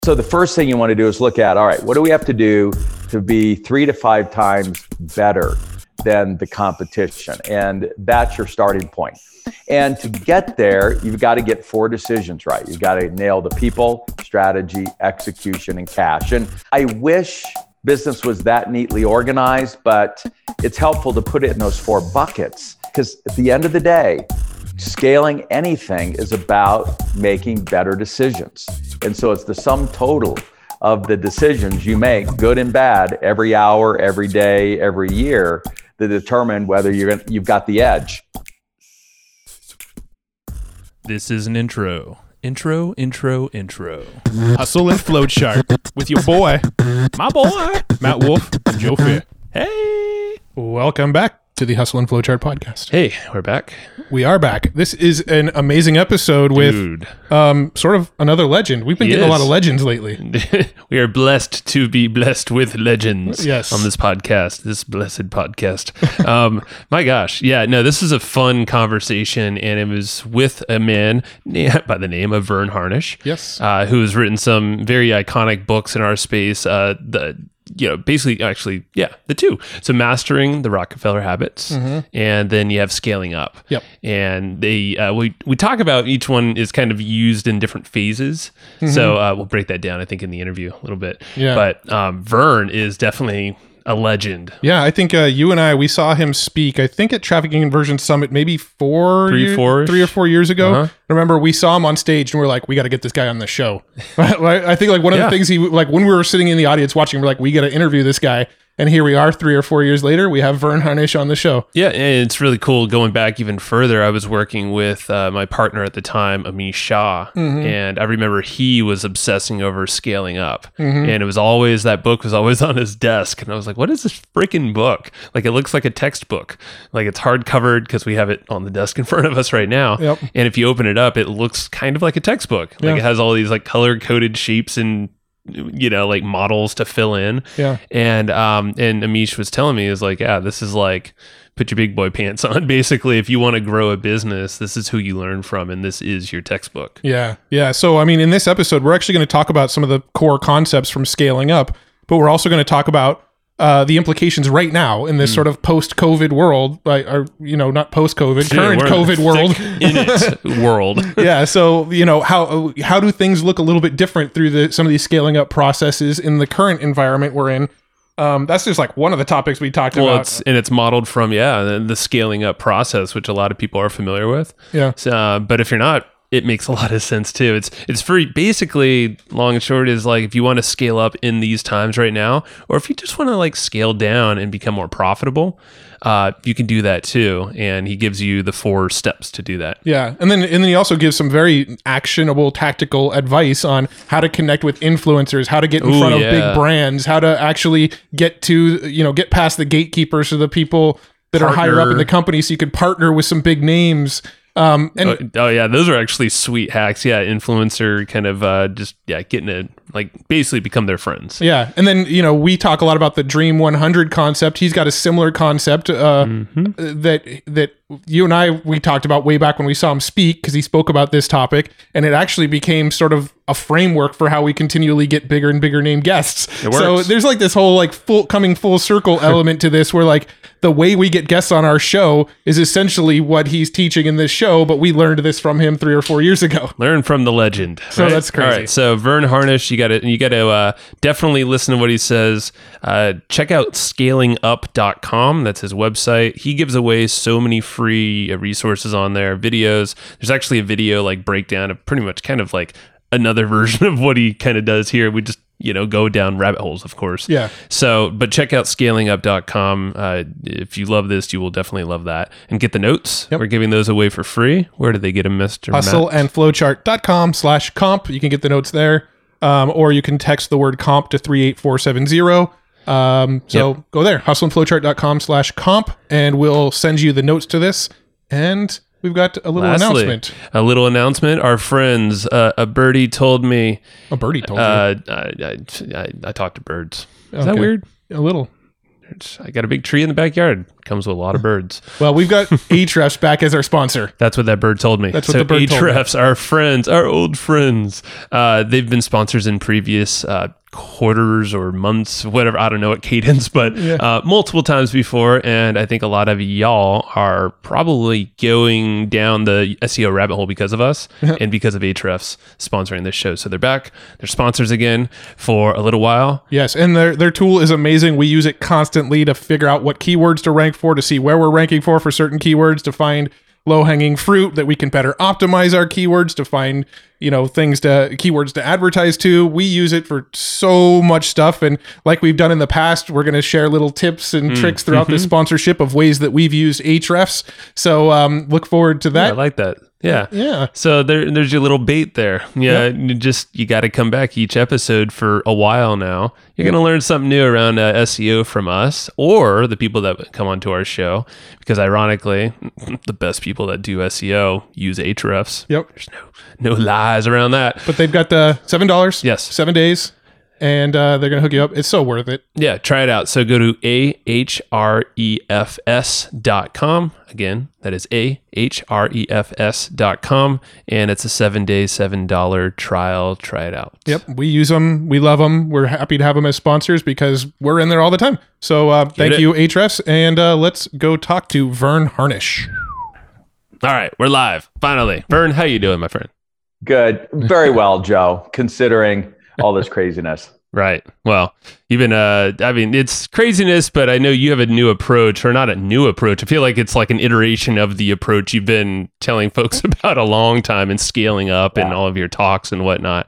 So the first thing you want to do is look at, all right, what do we have to do to be 3 to 5 times better than the competition? And that's your starting point. And to get there, you've got to get 4 decisions right. You've got to nail the people, strategy, execution, and cash. And I wish business was that neatly organized, but it's helpful to put it in those 4 buckets, because at the end of the day, scaling anything is about making better decisions. And so it's the sum total of the decisions you make, good and bad, every hour, every day, every year, that determine whether you've got the edge. This is an intro. Intro. Hustle and Flowchart with your boy, my boy, Matt Wolf and Joe Fair. Hey. Welcome back to the Hustle and Flowchart podcast. Hey, we're back. We are back. This is an amazing episode with sort of another legend. We've been getting a lot of legends lately. We are blessed to be blessed with legends yes. on this podcast, this blessed podcast. My gosh. Yeah, no, this is a fun conversation, and it was with a man by the name of Verne Harnish. Yes. Who has written some very iconic books in our space. The two. So Mastering the Rockefeller Habits, and then you have Scaling Up. Yep. And they we talk about each one is kind of used in different phases. So we'll break that down, I think, in the interview a little bit. Yeah. But Verne is definitely a legend. Yeah, I think you and I, we saw him speak, I think at Trafficking Inversion Summit, maybe 3 or 4 years ago. I remember we saw him on stage and we're like, we got to get this guy on the show. I think like one of the things when we were sitting in the audience watching, we're like, we got to interview this guy. And here we are 3 or 4 years later, we have Verne Harnish on the show. Yeah, and it's really cool going back even further. I was working with my partner at the time, Amish Shah, and I remember he was obsessing over Scaling Up. And it was always, that book was always on his desk. And I was like, what is this freaking book? Like, it looks like a textbook. Like, it's hard covered because we have it on the desk in front of us right now. Yep. And if you open it up, it looks kind of like a textbook. Like, it has all these like color-coded shapes and like models to fill in. Yeah. And Amish was telling me, is like, yeah, this is like, put your big boy pants on. Basically, if you want to grow a business, this is who you learn from, and this is your textbook. Yeah. Yeah. So, I mean, in this episode, we're actually going to talk about some of the core concepts from Scaling Up, but we're also going to talk about the implications right now in this sort of post-COVID world, or not post-COVID, current COVID world. In it world. Yeah. So, how do things look a little bit different through some of these scaling up processes in the current environment we're in? That's just like one of the topics we talked about. It's modeled from, the scaling up process, which a lot of people are familiar with. Yeah. So, but if you're not, it makes a lot of sense too. It's free. Basically, long and short is like, if you want to scale up in these times right now, or if you just want to like scale down and become more profitable, you can do that too. And he gives you the 4 steps to do that. Yeah. And then he also gives some very actionable tactical advice on how to connect with influencers, how to get in front of big brands, how to actually get past the gatekeepers, to the people that are higher up in the company, so you could partner with some big names. Those are actually sweet hacks. Yeah, influencer kind of getting to like basically become their friends. Yeah, and then we talk a lot about the Dream 100 concept. He's got a similar concept that you and we talked about way back when we saw him speak, because he spoke about this topic, and it actually became sort of a framework for how we continually get bigger and bigger name guests. So there's like this whole like coming full circle element to this, where like the way we get guests on our show is essentially what he's teaching in this show, but we learned this from him 3 or 4 years ago. Learn from the legend. So that's crazy. All right, so Verne Harnish, you got to definitely listen to what he says. Check out scalingup.com. That's his website. He gives away so many free resources on there, videos. There's actually a video like breakdown of pretty much kind of like another version of what he kind of does here. We just go down rabbit holes, of course. Yeah. So, but check out scalingup.com. If you love this, you will definitely love that. And get the notes. Yep. We're giving those away for free. Where do they get them, Mr. hustleandflowchart.com/comp. You can get the notes there. Or you can text the word comp to 38470. So go there, hustleandflowchart.com/comp, and we'll send you the notes to this. And we've got a little announcement. A little announcement. Our friends, a birdie told me. A birdie told you? I talk to birds. Is that weird? A little. I got a big tree in the backyard. Comes with a lot of birds. Well, we've got Ahrefs back as our sponsor. That's what that bird told me. That's what the bird told me. Ahrefs, our friends, our old friends. They've been sponsors in previous quarters or months, whatever. I don't know what cadence, but multiple times before. And I think a lot of y'all are probably going down the SEO rabbit hole because of us and because of Ahrefs sponsoring this show. So they're back. They're sponsors again for a little while. Yes, and their tool is amazing. We use it constantly to figure out what keywords to rank for, to see where we're ranking for certain keywords, to find low-hanging fruit that we can better optimize our keywords, to find keywords to advertise to. We use it for so much stuff, and like we've done in the past, we're going to share little tips and tricks throughout this sponsorship of ways that we've used Ahrefs. So look forward to that. Yeah, I like that. Yeah. Yeah. So there's your little bait there. Yeah. You got to come back each episode for a while now. You're going to learn something new around SEO from us or the people that come onto our show, because ironically, the best people that do SEO use Ahrefs. Yep. There's no lies around that. But they've got the $7. Yes. 7 days. And they're going to hook you up. It's so worth it. Yeah, try it out. So go to ahrefs.com. Again, that is ahrefs.com. And it's a 7-day, $7 trial. Try it out. Yep. We use them. We love them. We're happy to have them as sponsors because we're in there all the time. So thank you, Ahrefs. And let's go talk to Vern Harnish. All right, we're live. Finally. Vern, how you doing, my friend? Good. Very well, Joe, considering all this craziness. Right. Well, even, it's craziness, but I know you have a new approach, or not a new approach. I feel like it's like an iteration of the approach you've been telling folks about a long time and scaling up in all of your talks and whatnot.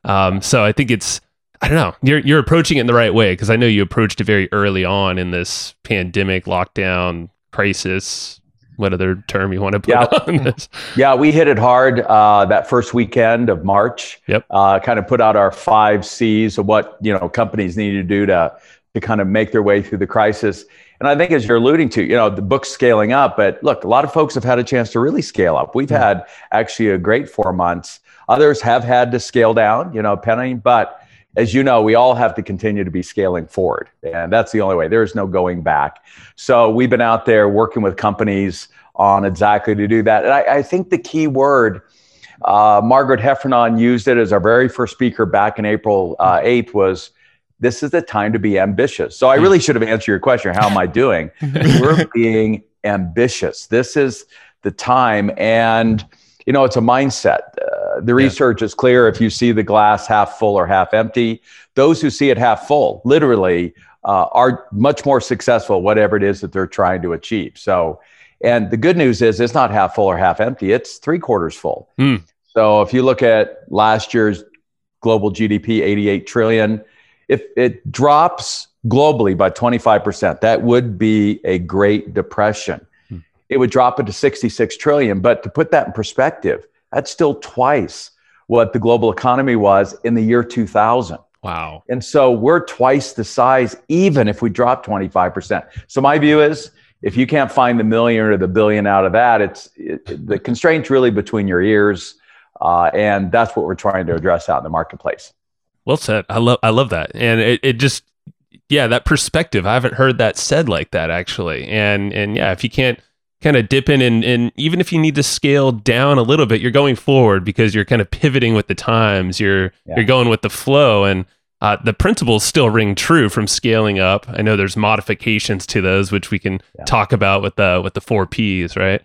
So I think I don't know, you're approaching it in the right way, because I know you approached it very early on in this pandemic, lockdown, crisis. What other term you want to put on this? Yeah, we hit it hard that first weekend of March. Yep. Kind of put out our 5 C's of what companies need to do to kind of make their way through the crisis. And I think, as you're alluding to, the book's scaling up. But look, a lot of folks have had a chance to really scale up. We've had actually a great 4 months. Others have had to scale down, penny. But as you know, we all have to continue to be scaling forward. And that's the only way. There's no going back. So we've been out there working with companies on exactly to do that. And I think the key word, Margaret Heffernan used it as our very first speaker back in April 8th, was this is the time to be ambitious. So I really should have answered your question, how am I doing? We're being ambitious. This is the time. And, it's a mindset. The research is clear. If you see the glass half full or half empty, those who see it half full, literally, are much more successful, whatever it is that they're trying to achieve. So, and the good news is it's not half full or half empty. It's 3/4 full. So if you look at last year's global GDP, 88 trillion, if it drops globally by 25%, that would be a Great Depression. It would drop it to 66 trillion. But to put that in perspective, that's still twice what the global economy was in the year 2000. Wow. And so we're twice the size, even if we drop 25%. So my view is, if you can't find the million or the billion out of that, the constraint's really between your ears. And that's what we're trying to address out in the marketplace. Well said. I love that. And it just, that perspective, I haven't heard that said like that, actually. And if you can't kind of dip in and even if you need to scale down a little bit, you're going forward because you're kind of pivoting with the times. You're going with the flow, and the principles still ring true from scaling up. I know there's modifications to those, which we can talk about with the 4 Ps, right?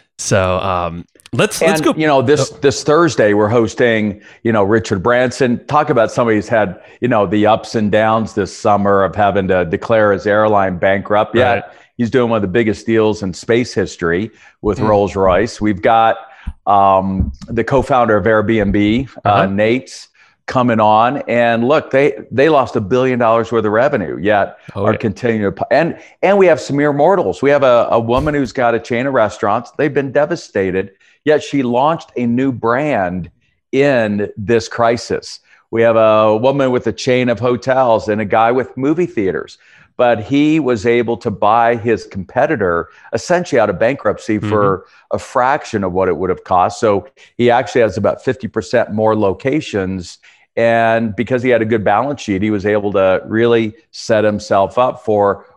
So let's go. This Thursday we're hosting, Richard Branson. Talk about somebody who's had, the ups and downs this summer of having to declare his airline bankrupt. Right. He's doing one of the biggest deals in space history with Rolls-Royce. We've got the co-founder of Airbnb, Nate's coming on, and look, they lost $1 billion worth of revenue, yet are continuing to, and we have some mere mortals. We have a woman who's got a chain of restaurants. They've been devastated, yet she launched a new brand in this crisis. We have a woman with a chain of hotels and a guy with movie theaters. But he was able to buy his competitor essentially out of bankruptcy for a fraction of what it would have cost. So he actually has about 50% more locations. And because he had a good balance sheet, he was able to really set himself up for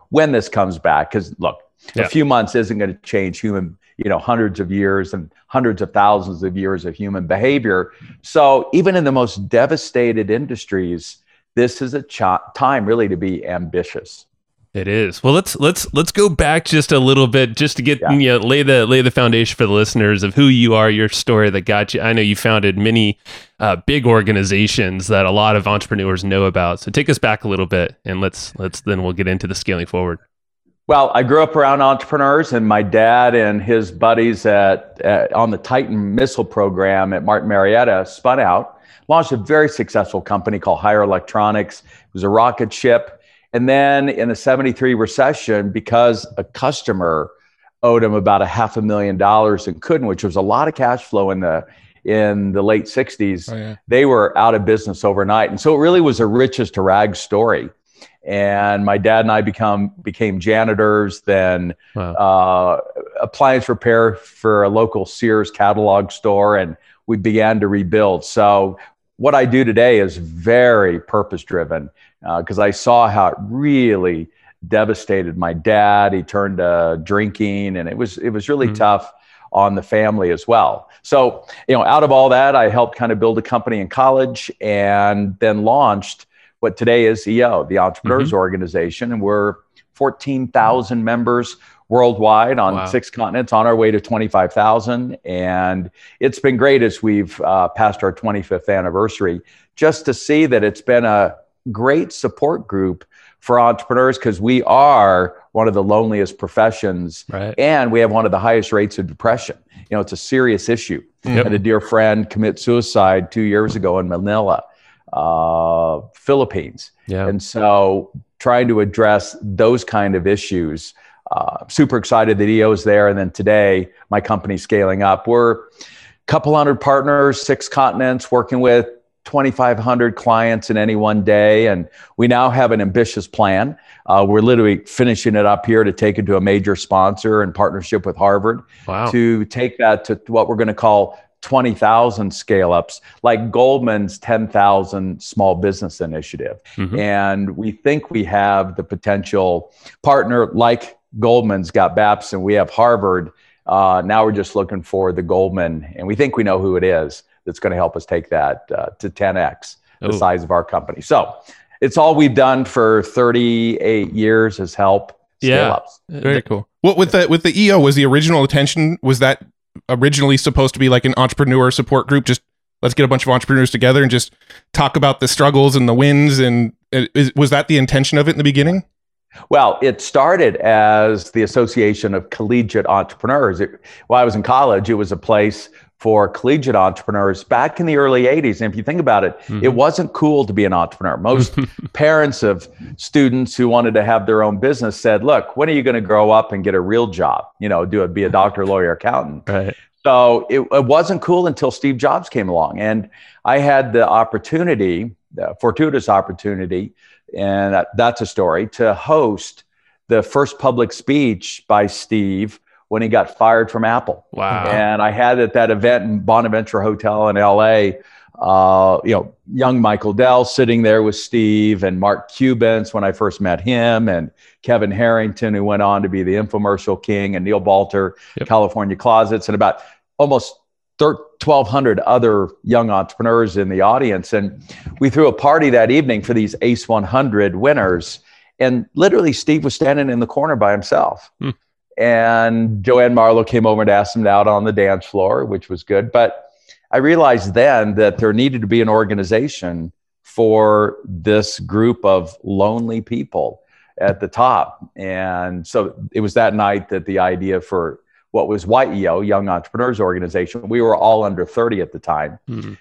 when this comes back. Because look, a few months isn't going to change hundreds of years and hundreds of thousands of years of human behavior. So even in the most devastated industries, this is a time really to be ambitious. It is. Well, let's go back just a little bit, just to get lay the foundation for the listeners of who you are, your story that got you. I know you founded many big organizations that a lot of entrepreneurs know about. So take us back a little bit, and let's then we'll get into the scaling forward. Well, I grew up around entrepreneurs, and my dad and his buddies on the Titan missile program at Martin Marietta spun out, launched a very successful company called Higher Electronics. It was a rocket ship. And then in the 73 recession, because a customer owed him about $500,000 and couldn't, which was a lot of cash flow in the late 60s, they were out of business overnight. And so it really was a riches to rags story. And my dad and I became janitors, then appliance repair for a local Sears catalog store, and we began to rebuild. So what I do today is very purpose-driven, because I saw how it really devastated my dad. He turned to drinking, and it was really tough on the family as well. So, out of all that, I helped kind of build a company in college, and then launched what today is EO, the Entrepreneurs Organization, and we're 14,000 members worldwide on 6 continents, on our way to 25,000. And it's been great as we've passed our 25th anniversary, just to see that it's been a great support group for entrepreneurs, because we are one of the loneliest professions, and we have one of the highest rates of depression. It's a serious issue. I had a dear friend commit suicide 2 years ago in Manila, Philippines. And so trying to address those kind of issues, super excited that EO is there. And then today, my company's scaling up. We're a couple hundred partners, 6 continents, working with 2,500 clients in any one day. And we now have an ambitious plan. We're literally finishing it up here to take it to a major sponsor in partnership with Harvard to take that to what we're going to call 20,000 scale-ups, like Goldman's 10,000 small business initiative. And we think we have the potential partner like Goldman's got BAPS, and we have Harvard. Now we're just looking for the Goldman, and we think we know who it is that's going to help us take that to 10x the size of our company. So it's all we've done for 38 years is help scale ups. Very cool. What with the EO, was the original intention, was that originally supposed to be like an entrepreneur support group? Just let's get a bunch of entrepreneurs together and just talk about the struggles and the wins. And was that the intention of it in the beginning? Well, it started as the Association of Collegiate Entrepreneurs. While I was in college, it was a place for collegiate entrepreneurs back in the early 80s. And if you think about it, it wasn't cool to be an entrepreneur. Most parents of students who wanted to have their own business said, look, when are you going to grow up and get a real job? Be a doctor, lawyer, accountant. So it wasn't cool until Steve Jobs came along. And I had the opportunity, the fortuitous opportunity, and that's a story, to host the first public speech by Steve when he got fired from Apple. And I had at that event in Bonaventure Hotel in LA, young Michael Dell sitting there with Steve, and Mark Cuban's when I first met him, and Kevin Harrington, who went on to be the infomercial king, and Neil Balter, California Closets, and about almost 1,200 other young entrepreneurs in the audience. And we threw a party that evening for these ACE 100 winners. And literally Steve was standing in the corner by himself. And Joanne Marlowe came over and asked him out on the dance floor, which was good. But I realized then that there needed to be an organization for this group of lonely people at the top. And so it was that night that the idea for what was YEO, Young Entrepreneurs Organization, we were all under 30 at the time,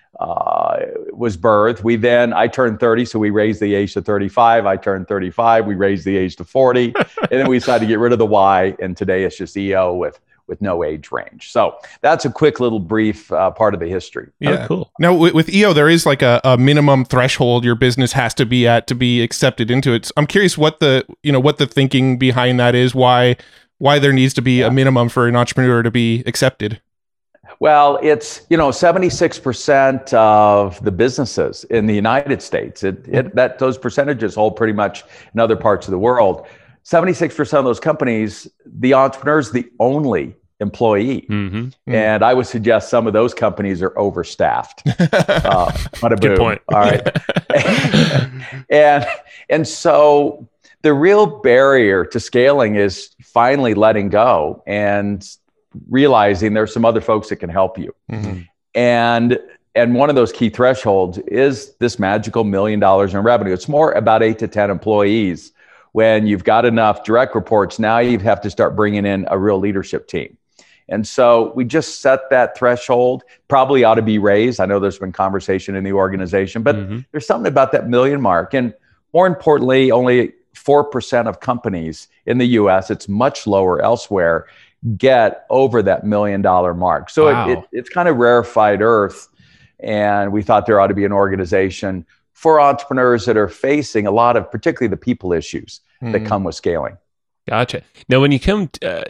was birthed. I turned 30, so we raised the age to 35. I turned 35, we raised the age to 40. And then we decided to get rid of the Y, and today it's just EO with no age range. So that's a quick little brief part of the history. Yeah, cool. Now with EO, there is like a minimum threshold your business has to be at to be accepted into it. So I'm curious what the thinking behind that is, why there needs to be a minimum for an entrepreneur to be accepted. Well, it's 76% of the businesses in the United States. Those percentages hold pretty much in other parts of the world. 76% of those companies, the entrepreneur is the only employee. And I would suggest some of those companies are overstaffed. Good point. All right. and so the real barrier to scaling is finally letting go and realizing there's some other folks that can help you. And one of those key thresholds is this magical $1 million in revenue. It's more about 8 to 10 employees. When you've got enough direct reports, now you have to start bringing in a real leadership team. And so we just set that threshold, probably ought to be raised. I know there's been conversation in the organization, but there's something about that million mark. And more importantly, only 4% of companies in the US, it's much lower elsewhere, get over that $1 million mark. So it's kind of rarefied earth. And we thought there ought to be an organization for entrepreneurs that are facing a lot of, particularly the people issues that come with scaling. Gotcha. Now, when you come,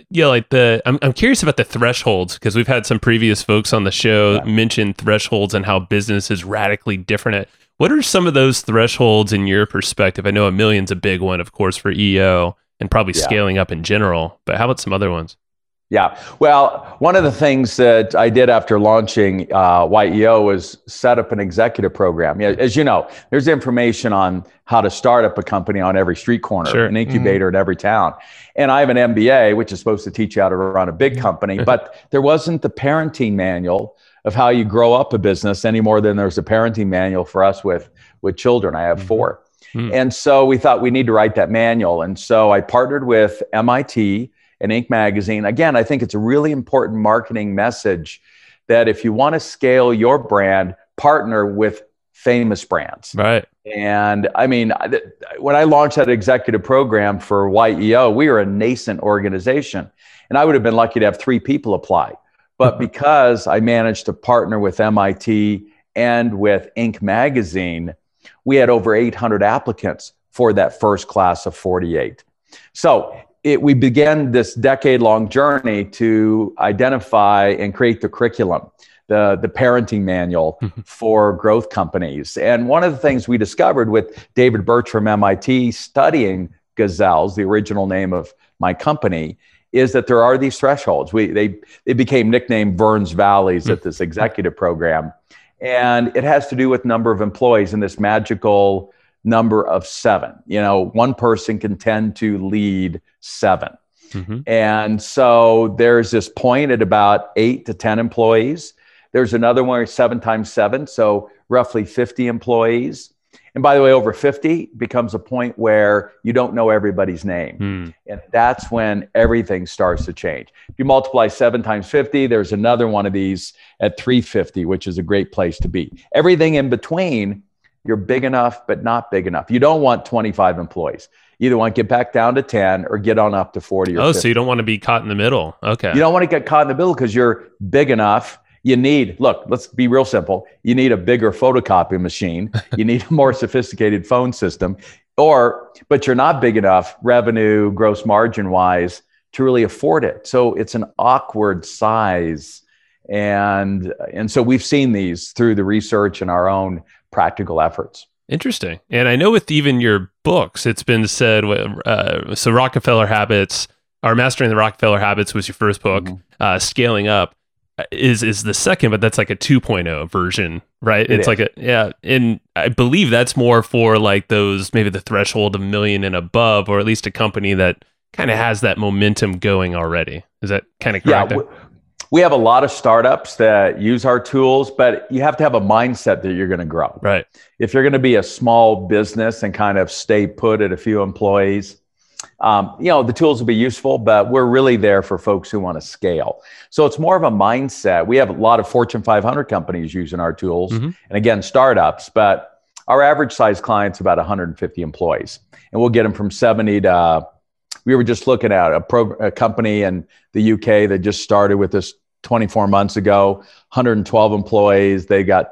I'm curious about the thresholds, because we've had some previous folks on the show mention thresholds and how business is radically different. What are some of those thresholds in your perspective? I know $1 million's a big one, of course, for EO and probably scaling up in general, but how about some other ones? Yeah. Well, one of the things that I did after launching YEO was set up an executive program. As you know, there's information on how to start up a company on every street corner, an incubator in every town. And I have an MBA, which is supposed to teach you how to run a big company, but there wasn't the parenting manual of how you grow up a business any more than there's a parenting manual for us with children. I have 4. And so we thought we need to write that manual. And so I partnered with MIT and Inc. magazine. Again, I think it's a really important marketing message that if you want to scale your brand, partner with famous brands. Right. And I mean, when I launched that executive program for YEO, we were a nascent organization, and I would have been lucky to have 3 people apply. But because I managed to partner with MIT and with Inc. magazine, we had over 800 applicants for that first class of 48. So we began this decade-long journey to identify and create the curriculum, the parenting manual for growth companies. And one of the things we discovered with David Birch from MIT studying Gazelles, the original name of my company, is that there are these thresholds. They became nicknamed Vern's Valleys at this executive program. And it has to do with number of employees in this magical number of 7. One person can tend to lead 7. And so there's this point at about 8 to 10 employees. There's another one, 7 times 7, so roughly 50 employees. And by the way, over 50 becomes a point where you don't know everybody's name. And that's when everything starts to change. If you multiply 7 times 50, there's another one of these at 350, which is a great place to be. Everything in between, you're big enough, but not big enough. You don't want 25 employees. You either want to get back down to 10 or get on up to 40 or 50. So you don't want to be caught in the middle. Okay. You don't want to get caught in the middle because you're big enough. Let's be real simple. You need a bigger photocopy machine. You need a more sophisticated phone system, but you're not big enough revenue, gross margin wise to really afford it. So it's an awkward size. And so we've seen these through the research and our own practical efforts. Interesting. And I know with even your books, it's been said, so Rockefeller Habits, or Mastering the Rockefeller Habits was your first book. Scaling Up is the second, but that's like a 2.0 version, right? It's like and I believe that's more for like those, maybe the threshold of $1 million and above, or at least a company that kind of has that momentum going already. Is that kind of correct? Yeah, we have a lot of startups that use our tools, but you have to have a mindset that you're going to grow. Right. If you're going to be a small business and kind of stay put at a few employees, the tools will be useful, but we're really there for folks who want to scale. So it's more of a mindset. We have a lot of Fortune 500 companies using our tools, and again, startups, but our average size client's about 150 employees, and we'll get them from 70 to, we were just looking at a company in the UK that just started with us 24 months ago, 112 employees, they got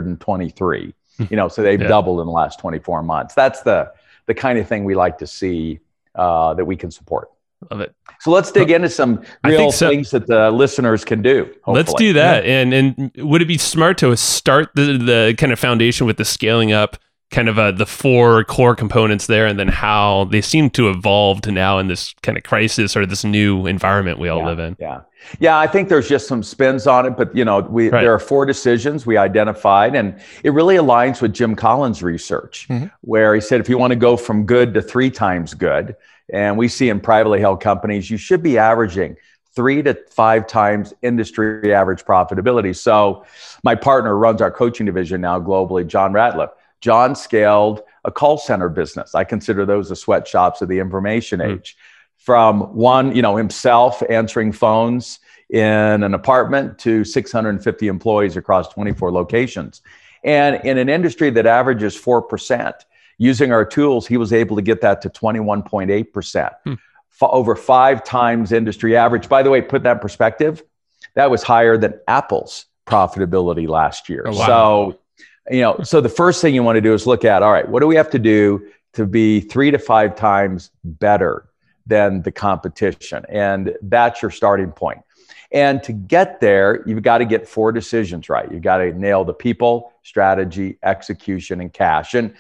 223, so they've doubled in the last 24 months. That's the kind of thing we like to see that we can support. Love it. So let's dig into some real things that the listeners can do. Hopefully. Let's do that. And would it be smart to start the kind of foundation with the Scaling Up kind of the four core components there, and then how they seem to evolve to now in this kind of crisis or this new environment we all live in. Yeah, I think there's just some spins on it, but there are 4 decisions we identified, and it really aligns with Jim Collins' research, where he said if you want to go from good to 3 times good, and we see in privately held companies, you should be averaging 3 to 5 times industry average profitability. So my partner runs our coaching division now globally, John Ratliff. John scaled a call center business. I consider those the sweatshops of the information age. From one, himself answering phones in an apartment to 650 employees across 24 locations. And in an industry that averages 4%, using our tools, he was able to get that to 21.8%, over 5 times industry average. By the way, put that in perspective, that was higher than Apple's profitability last year. Oh, wow. So the first thing you want to do is look at, all right, what do we have to do to be 3 to 5 times better than the competition? And that's your starting point. And to get there, you've got to get 4 decisions right. You've got to nail the people, strategy, execution, and cash. And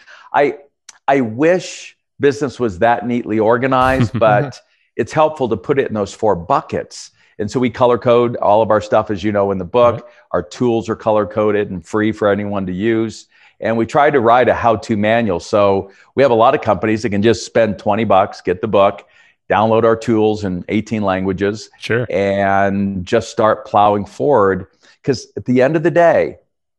I wish business was that neatly organized, but it's helpful to put it in those 4 buckets. And so we color code all of our stuff, as you know, in the book. Our tools are color coded and free for anyone to use. And we try to write a how-to manual. So we have a lot of companies that can just spend $20, get the book, download our tools in 18 languages, and just start plowing forward. Because at the end of the day,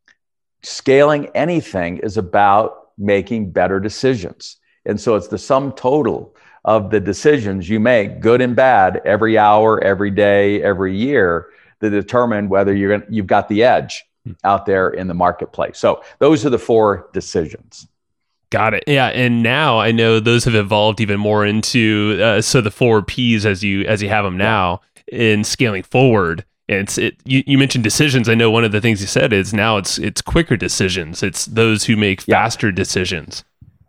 scaling anything is about making better decisions. And so it's the sum total of the decisions you make, good and bad, every hour, every day, every year, that determine whether you've got the edge out there in the marketplace. So those are the 4 decisions. Got it. Yeah, and now I know those have evolved even more into so the 4 Ps as you have them now in scaling forward. And you mentioned decisions. I know one of the things you said is now it's quicker decisions. It's those who make faster decisions.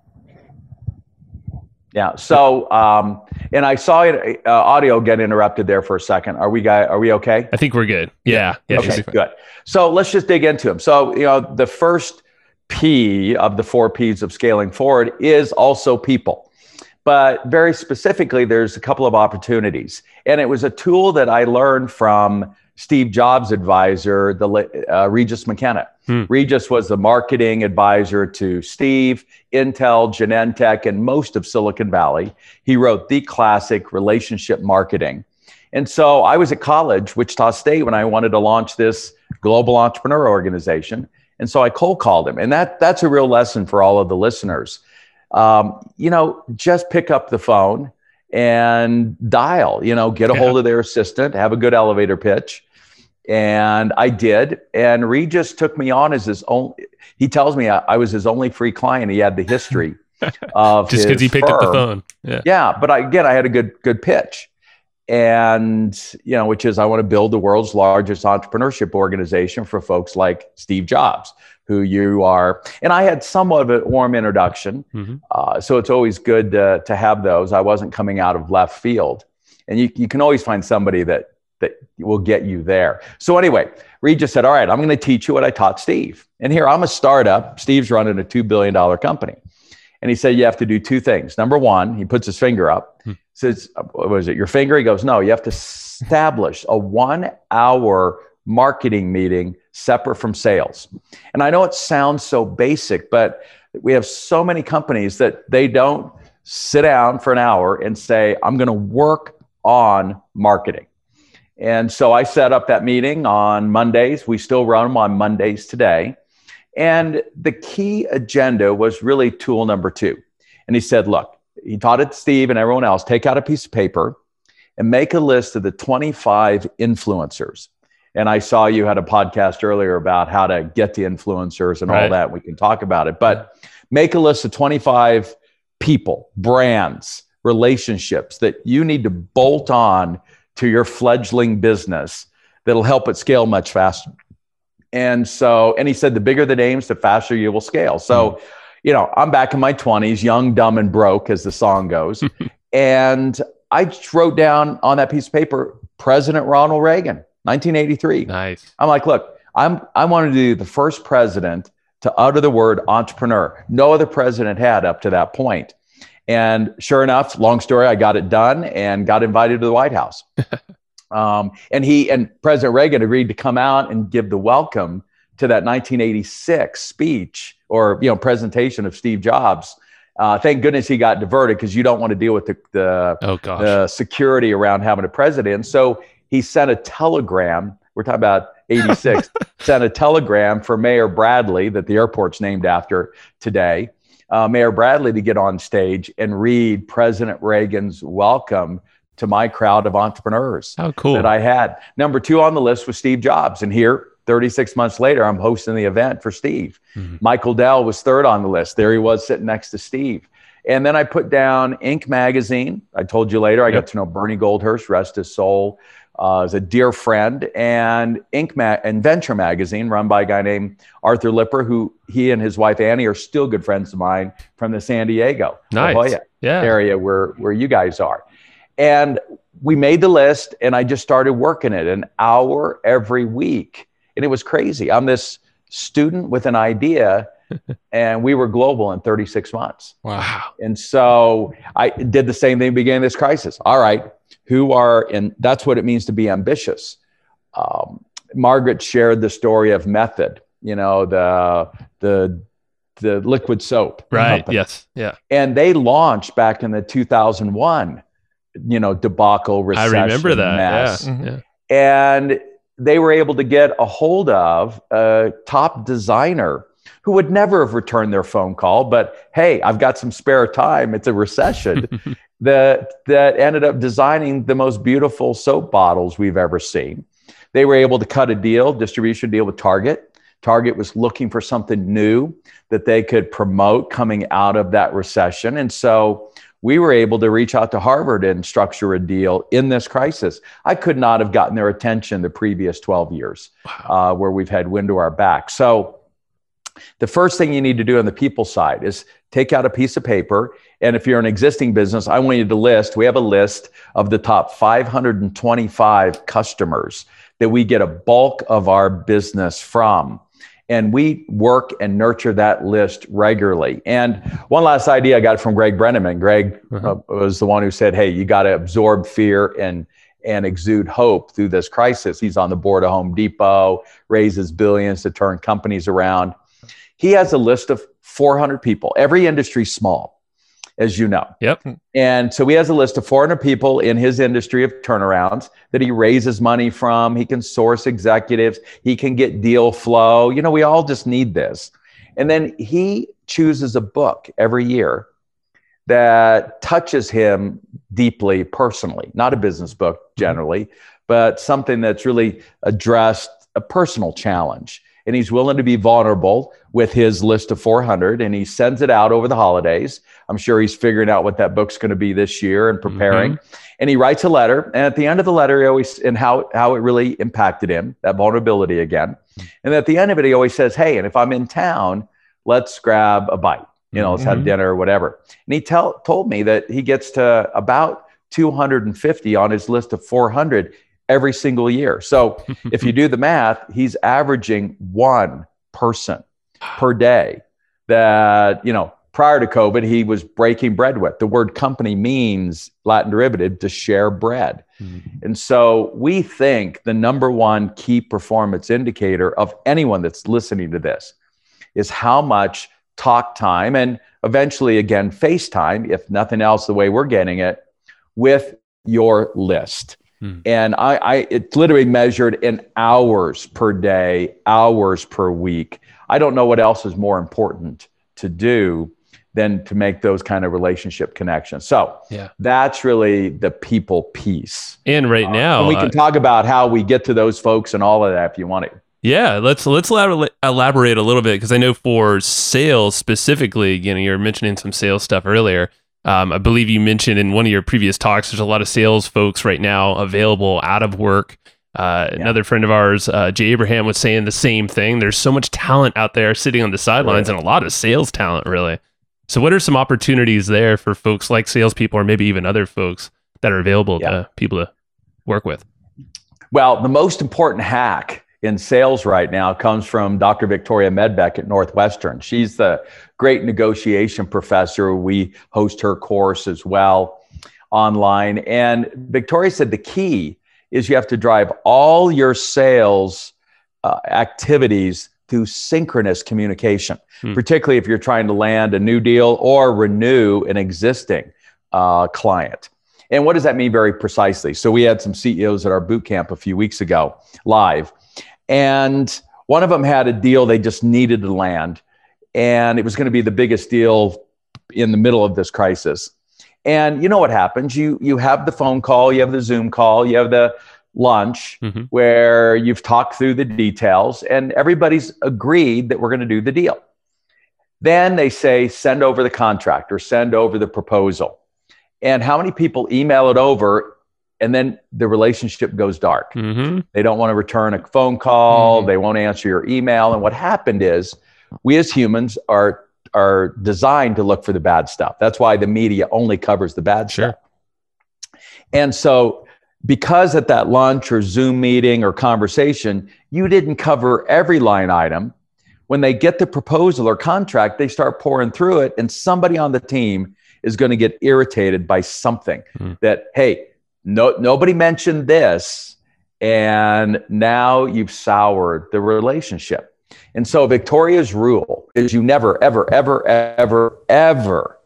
Yeah. So, and I saw it, audio get interrupted there for a second. Are we okay? I think we're good. Yeah. Okay, good. So let's just dig into them. So, the first P of the 4 Ps of scaling forward is also people. But very specifically, there's a couple of opportunities. And it was a tool that I learned from Steve Jobs' advisor, Regis McKenna. Regis was the marketing advisor to Steve, Intel, Genentech, and most of Silicon Valley. He wrote the classic Relationship Marketing. And so I was at college, Wichita State, when I wanted to launch this global entrepreneur organization. And so I cold called him. And that's a real lesson for all of the listeners. Just pick up the phone and dial, get a hold of their assistant, have a good elevator pitch. And I did. And Regis took me on as his own. He tells me I was his only free client. He had the history of just because he picked up the phone. Yeah. But I had a good pitch. And, which is I want to build the world's largest entrepreneurship organization for folks like Steve Jobs, who you are. And I had somewhat of a warm introduction. So it's always good to have those. I wasn't coming out of left field. And you can always find somebody that will get you there. So anyway, Regis said, all right, I'm going to teach you what I taught Steve. And here, I'm a startup. Steve's running a $2 billion company. And he said, you have to do 2 things. Number 1, he puts his finger up, says, what was it, your finger? He goes, no, you have to establish a 1-hour marketing meeting separate from sales. And I know it sounds so basic, but we have so many companies that they don't sit down for an hour and say, I'm going to work on marketing. And so I set up that meeting on Mondays. We still run them on Mondays today. And the key agenda was really tool number 2. And he said, look, he taught it to Steve and everyone else, take out a piece of paper and make a list of the 25 influencers. And I saw you had a podcast earlier about how to get the influencers and all that. We can talk about it. But make a list of 25 people, brands, relationships that you need to bolt on to your fledgling business that'll help it scale much faster. And he said, the bigger the names, the faster you will scale. So, I'm back in my 20s, young, dumb, and broke, as the song goes. And I wrote down on that piece of paper, President Ronald Reagan, 1983. Nice. I'm like, look, I wanted to be the first president to utter the word entrepreneur. No other president had up to that point. And sure enough, long story, I got it done and got invited to the White House. And President Reagan agreed to come out and give the welcome to that 1986 speech or presentation of Steve Jobs. Thank goodness he got diverted, because you don't want to deal with the security around having a president. So he sent a telegram. We're talking about 86. Sent a telegram for Mayor Bradley, that the airport's named after today. Mayor Bradley to get on stage and read President Reagan's welcome to my crowd of entrepreneurs. How cool. That I had. Number 2 on the list was Steve Jobs. And here, 36 months later, I'm hosting the event for Steve. Mm-hmm. Michael Dell was 3rd on the list. There he was sitting next to Steve. And then I put down Inc. magazine. I told you later, I got to know Bernie Goldhurst, rest his soul, is a dear friend, and and Venture magazine, run by a guy named Arthur Lipper, who he and his wife Annie are still good friends of mine from the San Diego La Jolla area where you guys are. And we made the list, and I just started working it an hour every week. And it was crazy. I'm this student with an idea, and we were global in 36 months. Wow. And so I did the same thing beginning this crisis. All right, and that's what it means to be ambitious. Margaret shared the story of Method, the liquid soap. Right, company. yes, yeah. And they launched back in the 2001, debacle, recession, I remember that, mess. Yeah. Mm-hmm. And they were able to get a hold of a top designer who would never have returned their phone call, but hey, I've got some spare time. It's a recession. that ended up designing the most beautiful soap bottles we've ever seen. They were able to cut a distribution deal with Target. Target was looking for something new that they could promote coming out of that recession. And so we were able to reach out to Harvard and structure a deal in this crisis. I could not have gotten their attention the previous 12 years, where we've had wind to our back. So the first thing you need to do on the people side is take out a piece of paper. And if you're an existing business, I want you to we have a list of the top 525 customers that we get a bulk of our business from. And we work and nurture that list regularly. And one last idea I got from Greg Brenneman. Greg was the one who said, hey, you got to absorb fear and exude hope through this crisis. He's on the board of Home Depot, raises billions to turn companies around. He has a list of 400 people. Every industry's small, as you know. Yep. And so he has a list of 400 people in his industry of turnarounds that he raises money from. He can source executives. He can get deal flow. We all just need this. And then he chooses a book every year that touches him deeply personally, not a business book generally, but something that's really addressed a personal challenge. And he's willing to be vulnerable with his list of 400, and he sends it out over the holidays. I'm sure he's figuring out what that book's going to be this year and preparing. Mm-hmm. And he writes a letter. And at the end of the letter, he always, and how it really impacted him, that vulnerability again. And at the end of it, he always says, hey, and if I'm in town, let's grab a bite. Let's have dinner or whatever. And he told me that he gets to about 250 on his list of 400 every single year. So if you do the math, he's averaging one person per day that, prior to COVID, he was breaking bread with. The word company means Latin derivative to share bread. Mm-hmm. And so we think the number one key performance indicator of anyone that's listening to this is how much talk time and eventually, again, FaceTime, if nothing else, the way we're getting it, with your list. And it's literally measured in hours per day, hours per week. I don't know what else is more important to do than to make those kind of relationship connections. So that's really the people piece. And right now, and we can talk about how we get to those folks and all of that if you want to. Yeah, let's elaborate a little bit, because I know for sales specifically, you're mentioning some sales stuff earlier. I believe you mentioned in one of your previous talks, there's a lot of sales folks right now available out of work. Another friend of ours, Jay Abraham, was saying the same thing. There's so much talent out there sitting on the sidelines, and a lot of sales talent, really. So what are some opportunities there for folks like salespeople, or maybe even other folks that are available to people to work with? Well, the most important hack in sales right now comes from Dr. Victoria Medbeck at Northwestern. She's the great negotiation professor. We host her course as well online. And Victoria said the key is you have to drive all your sales activities through synchronous communication, particularly if you're trying to land a new deal or renew an existing client. And what does that mean very precisely? So we had some CEOs at our boot camp a few weeks ago live, and one of them had a deal they just needed to land, and it was going to be the biggest deal in the middle of this crisis. And you know what happens? You have the phone call, you have the Zoom call, you have the lunch where you've talked through the details and everybody's agreed that we're going to do the deal. Then they say, send over the contract or send over the proposal. And how many people email it over and then the relationship goes dark? They don't want to return a phone call. They won't answer your email. And what happened is we as humans are designed to look for the bad stuff. That's why the media only covers the bad stuff. And so because at that lunch or Zoom meeting or conversation, you didn't cover every line item, when they get the proposal or contract, they start pouring through it, and somebody on the team is going to get irritated by something that, hey, nobody mentioned this, and now you've soured the relationship. And so Victoria's rule is you never, ever, ever, ever, ever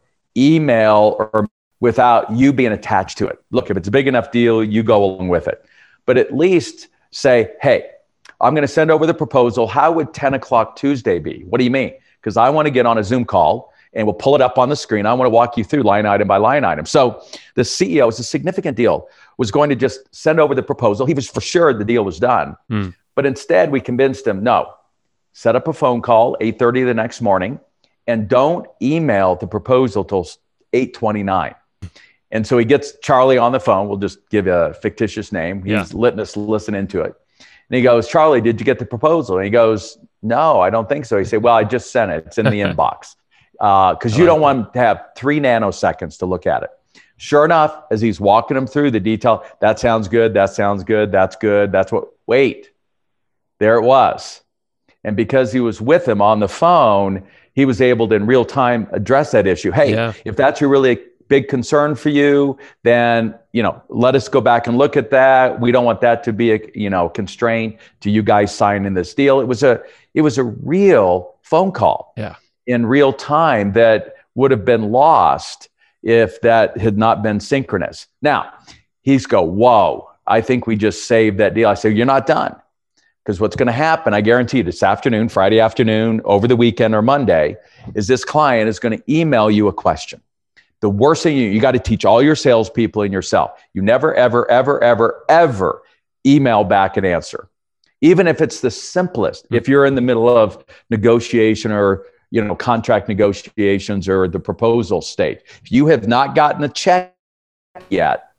email or without you being attached to it. Look, if it's a big enough deal, you go along with it. But at least say, hey, I'm going to send over the proposal. How would 10 o'clock Tuesday be? What do you mean? Because I want to get on a Zoom call and we'll pull it up on the screen. I want to walk you through line item by line item. So the CEO, it's a significant deal, was going to just send over the proposal. He was for sure the deal was done. But instead, we convinced him, no, set up a phone call, 8:30 the next morning, and don't email the proposal till 8:29. And so he gets Charlie on the phone. We'll just give a fictitious name. He's listening to it. And he goes, Charlie, did you get the proposal? And he goes, no, I don't think so. He said, well, I just sent it. It's in the inbox. Because you don't want to have 3 nanoseconds to look at it. Sure enough, as he's walking him through the detail, that sounds good. That sounds good. That's good. That's what, wait, there it was. And because he was with him on the phone, he was able to in real time address that issue. Hey, if that's your really big concern for you, then, let us go back and look at that. We don't want that to be a, constraint to you guys signing this deal. It was a real phone call in real time that would have been lost if that had not been synchronous. Now, he's go, whoa, I think we just saved that deal. I say, you're not done. Because what's going to happen, I guarantee you, this afternoon, Friday afternoon, over the weekend or Monday, is this client is going to email you a question. The worst thing you got to teach all your salespeople and yourself. You never, ever, ever, ever, ever email back an answer. Even if it's the simplest. If you're in the middle of negotiation or, contract negotiations or the proposal stage, if you have not gotten a check yet,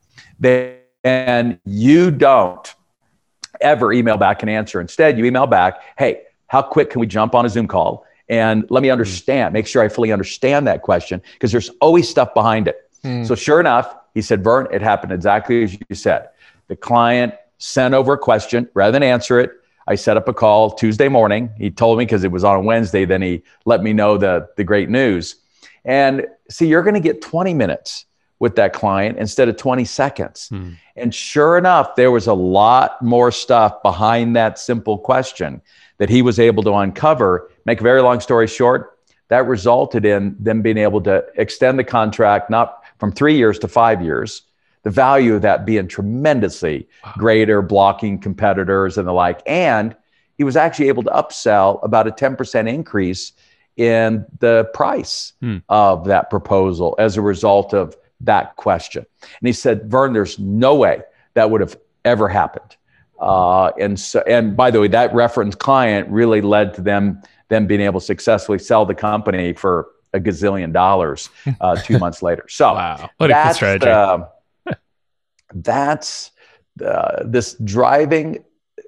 then you don't ever email back an answer. Instead, you email back, hey, how quick can we jump on a Zoom call? And let me understand, make sure I fully understand that question, because there's always stuff behind it. So sure enough, he said, Vern, it happened exactly as you said. The client sent over a question rather than answer it. I set up a call Tuesday morning. He told me because it was on Wednesday, then he let me know the great news. And see, you're going to get 20 minutes with that client instead of 20 seconds. And sure enough, there was a lot more stuff behind that simple question that he was able to uncover. Make a very long story short, that resulted in them being able to extend the contract, not from 3 years to 5 years, the value of that being tremendously greater, blocking competitors and the like. And he was actually able to upsell about a 10% increase in the price of that proposal as a result of that question. And he said, Vern, there's no way that would have ever happened. And by the way, that reference client really led to them being able to successfully sell the company for $1 gazillion 2 months later. So what a good strategy. That's this driving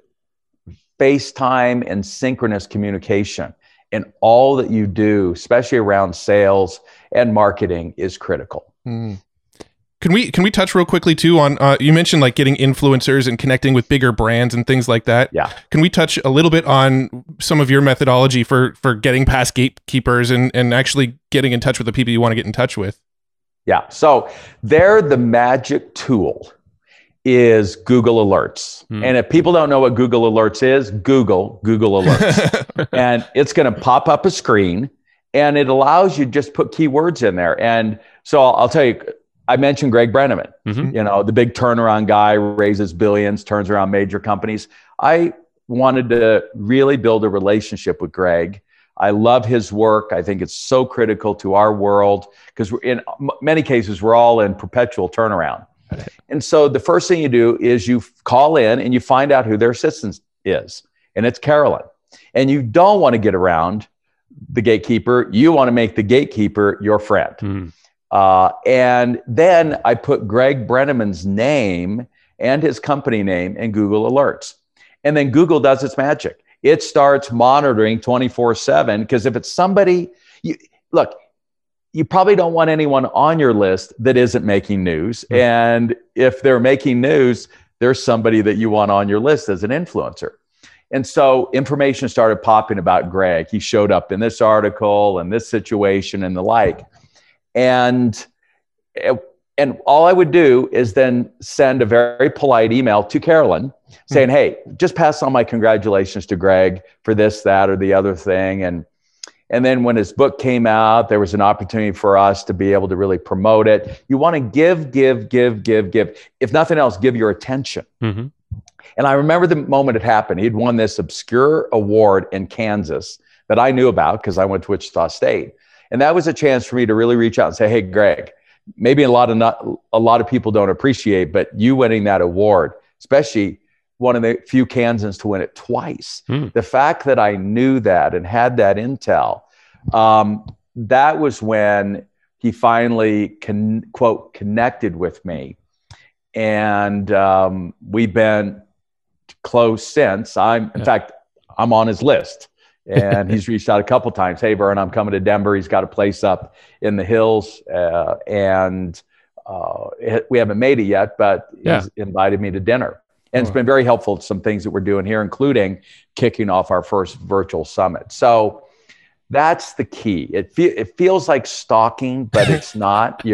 FaceTime and synchronous communication in all that you do, especially around sales and marketing, is critical. Can we touch real quickly too on you mentioned like getting influencers and connecting with bigger brands and things like that. Yeah. Can we touch a little bit on some of your methodology for getting past gatekeepers and actually getting in touch with the people you want to get in touch with? Yeah. So the magic tool is Google Alerts. And if people don't know what Google Alerts is, Google Alerts. And it's going to pop up a screen, and it allows you to just put keywords in there. And so I'll tell you, I mentioned Greg Brenneman, the big turnaround guy, raises billions, turns around major companies. I wanted to really build a relationship with Greg. I love his work. I think it's so critical to our world because in many cases, we're all in perpetual turnaround. And so the first thing you do is you call in and you find out who their assistant is. And it's Carolyn. And you don't want to get around the gatekeeper. You want to make the gatekeeper your friend. And then I put Greg Brenneman's name and his company name in Google Alerts. And then Google does its magic. It starts monitoring 24/7 because if it's somebody, you probably don't want anyone on your list that isn't making news. And if they're making news, there's somebody that you want on your list as an influencer. And so information started popping about Greg. He showed up in this article and this situation and the like. And all I would do is then send a very polite email to Carolyn saying, hey, just pass on my congratulations to Greg for this, that, or the other thing. And then when his book came out, there was an opportunity for us to be able to really promote it. You want to give. If nothing else, give your attention. And I remember the moment it happened. He'd won this obscure award in Kansas that I knew about because I went to Wichita State. And that was a chance for me to really reach out and say, hey, Greg, maybe a lot of people don't appreciate, but you winning that award, especially one of the few Kansans to win it twice. The fact that I knew that and had that intel, that was when he finally quote connected with me. And we've been close since. In fact, I'm on his list. And he's reached out a couple times. Hey, Vern, I'm coming to Denver. He's got a place up in the hills. And we haven't made it yet, but he's invited me to dinner. And it's been very helpful to some things that we're doing here, including kicking off our first virtual summit. So that's the key. It feels like stalking, but it's not.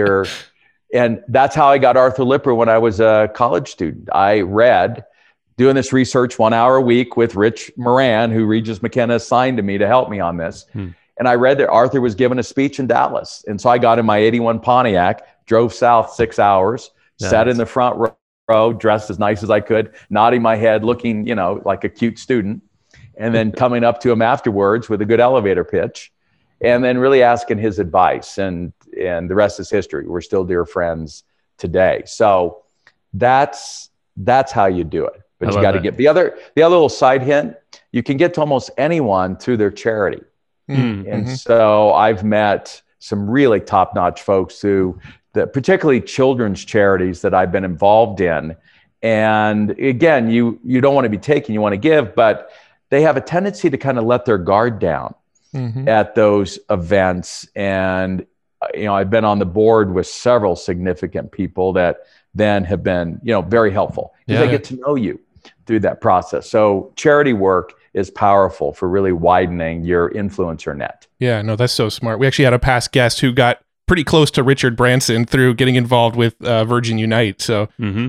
And that's how I got Arthur Lipper when I was a college student. I read, doing this research 1 hour a week with Rich Moran, who Regis McKenna assigned to me to help me on this. And I read that Arthur was giving a speech in Dallas. And so I got in my 81 Pontiac, drove south 6 hours, sat in the front row, dressed as nice as I could, nodding my head, looking, like a cute student, and then coming up to him afterwards with a good elevator pitch, and then really asking his advice. And the rest is history. We're still dear friends today. So that's how you do it. But you got to get the other little side hint. You can get to almost anyone through their charity. And so I've met some really top-notch folks who, particularly children's charities that I've been involved in. And again, you don't want to be taking, you want to give, but they have a tendency to kind of let their guard down at those events. And I've been on the board with several significant people that then have been, very helpful because they get to know you through that process. So charity work is powerful for really widening your influencer net. Yeah, no, that's so smart. We actually had a past guest who got pretty close to Richard Branson through getting involved with Virgin Unite. So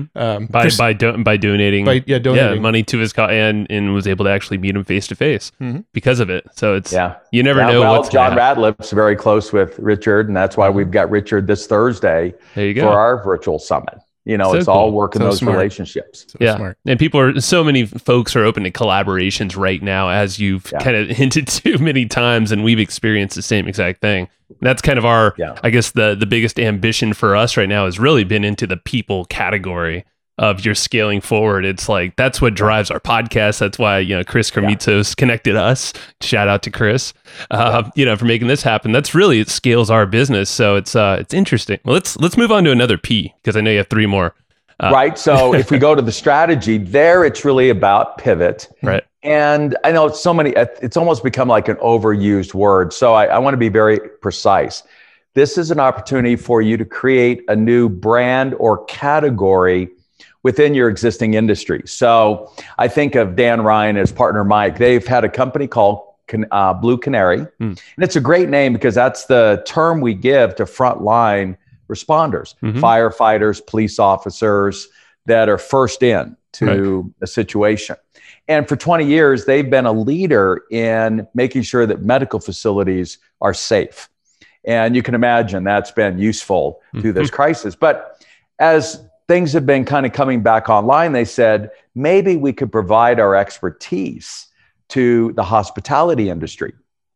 by donating money to his cause and was able to actually meet him face to face because of it. So it's you never know. Well, John Radliff's very close with Richard, and that's why we've got Richard this Thursday for our virtual summit. It's cool. All working those relationships. Smart. And so many folks are open to collaborations right now, as you've kind of hinted to many times, and we've experienced the same exact thing. And that's kind of our, I guess the biggest ambition for us right now has really been into the people category of your scaling forward. It's like, that's what drives our podcast. That's why, Chris Kermitzos connected us. Shout out to Chris, for making this happen. That's really, it scales our business. So it's interesting. Well, let's move on to another P, because I know you have three more. Right. So if we go to the strategy there, it's really about pivot. Right. And I know it's almost become like an overused word. So I want to be very precise. this is an opportunity for you to create a new brand or category within your existing industry. So I think of Dan Ryan and his partner Mike. They've had a company called Blue Canary. And it's a great name because that's the term we give to frontline responders, firefighters, police officers that are first in to a situation. And for 20 years, they've been a leader in making sure that medical facilities are safe. And you can imagine that's been useful through this crisis. But as things have been kind of coming back online, they said, maybe we could provide our expertise to the hospitality industry.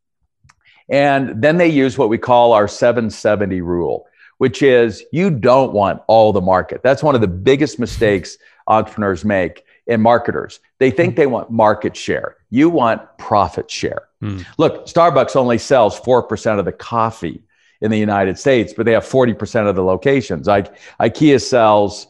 And then they use what we call our 770 rule, which is you don't want all the market. That's one of the biggest mistakes entrepreneurs make and marketers. They think they want market share. You want profit share. Look, Starbucks only sells 4% of the coffee in the United States, but they have 40% of the locations. IKEA sells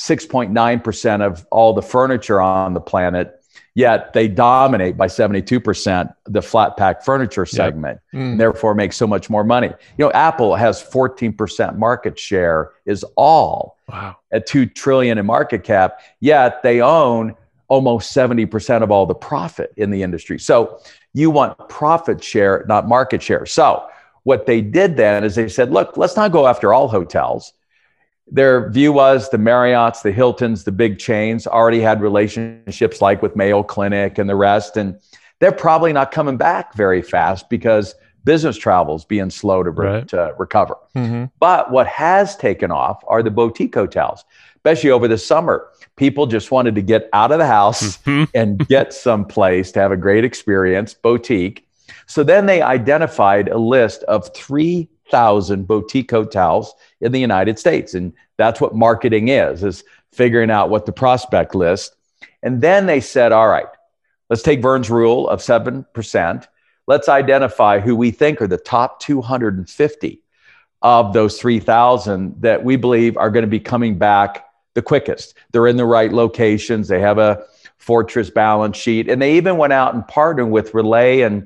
6.9% of all the furniture on the planet, yet they dominate by 72% the flat pack furniture segment, and therefore make so much more money. You know, Apple has 14% market share, is all at $2 trillion in market cap, yet they own almost 70% of all the profit in the industry. So you want profit share, not market share. So what they did then is they said, look, let's not go after all hotels. Their view was the Marriotts, the Hiltons, the big chains already had relationships like with Mayo Clinic and the rest. And they're probably not coming back very fast because business travel is being slow to recover. But what has taken off are the boutique hotels, especially over the summer. People just wanted to get out of the house and get someplace to have a great experience, boutique. So then they identified a list of 3,000 boutique hotels in the United States. And that's what marketing is figuring out what the prospect list. And then they said, all right, let's take Vern's rule of 7%. Let's identify who we think are the top 250 of those 3,000 that we believe are going to be coming back the quickest. They're in the right locations. They have a fortress balance sheet. And they even went out and partnered with Relay and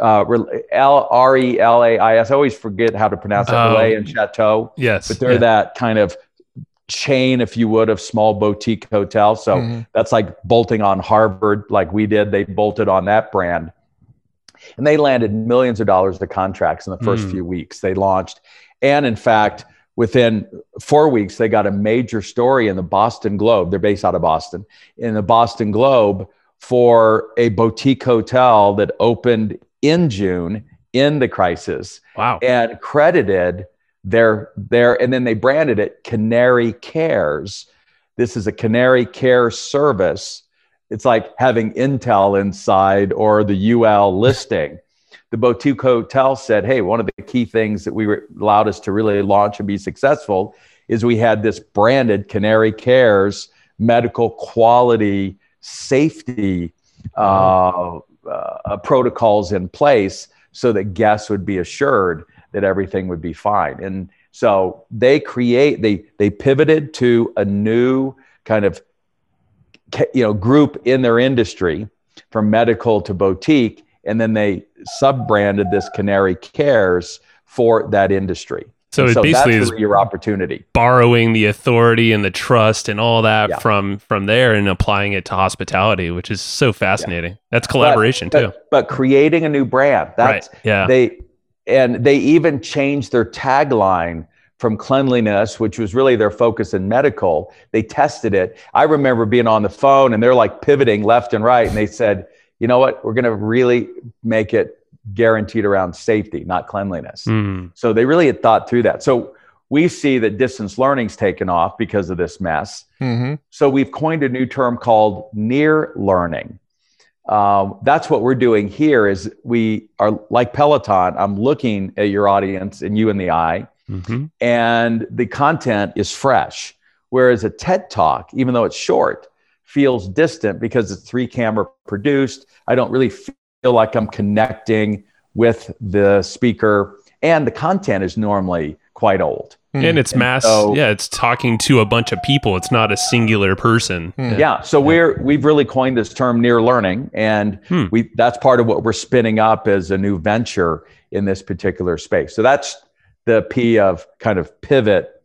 RELAIS. I always forget how to pronounce it. Relay and Chateau. Yes. But they're that kind of chain, if you would, of small boutique hotels. So that's like bolting on Harvard like we did. They bolted on that brand. And they landed millions of dollars of contracts in the first few weeks they launched. And in fact, within 4 weeks, they got a major story in the Boston Globe. They're based out of Boston. In the Boston Globe for a boutique hotel that opened in June in the crisis. Wow. And credited their, and then they branded it Canary Cares. This is a Canary Care service. It's like having Intel inside or the UL listing. The boutique hotel said, hey, one of the key things that allowed us to really launch and be successful is we had this branded Canary Cares medical quality safety protocols in place so that guests would be assured that everything would be fine. And so they pivoted to a new kind of group in their industry from medical to boutique, and then they sub-branded this Canary Cares for that industry. So it basically that's is your opportunity. Borrowing the authority and the trust and all that from there and applying it to hospitality, which is so fascinating. That's collaboration too. But creating a new brand. That's right. Yeah. They even changed their tagline from cleanliness, which was really their focus in medical. They tested it. I remember being on the phone and they're like pivoting left and right. And they said, you know what, we're going to really make it guaranteed around safety, not cleanliness. So they really had thought through that. So we see that distance learning's taken off because of this mess. So we've coined a new term called near learning. That's what we're doing here is we are like Peloton. I'm looking at your audience and you in the eye, and the content is fresh. Whereas a TED Talk, even though it's short, feels distant because it's 3-camera produced. I don't really feel like I'm connecting with the speaker, and the content is normally quite old. And it's it's talking to a bunch of people. It's not a singular person. So we've really coined this term near learning, and that's part of what we're spinning up as a new venture in this particular space. So that's the P of kind of pivot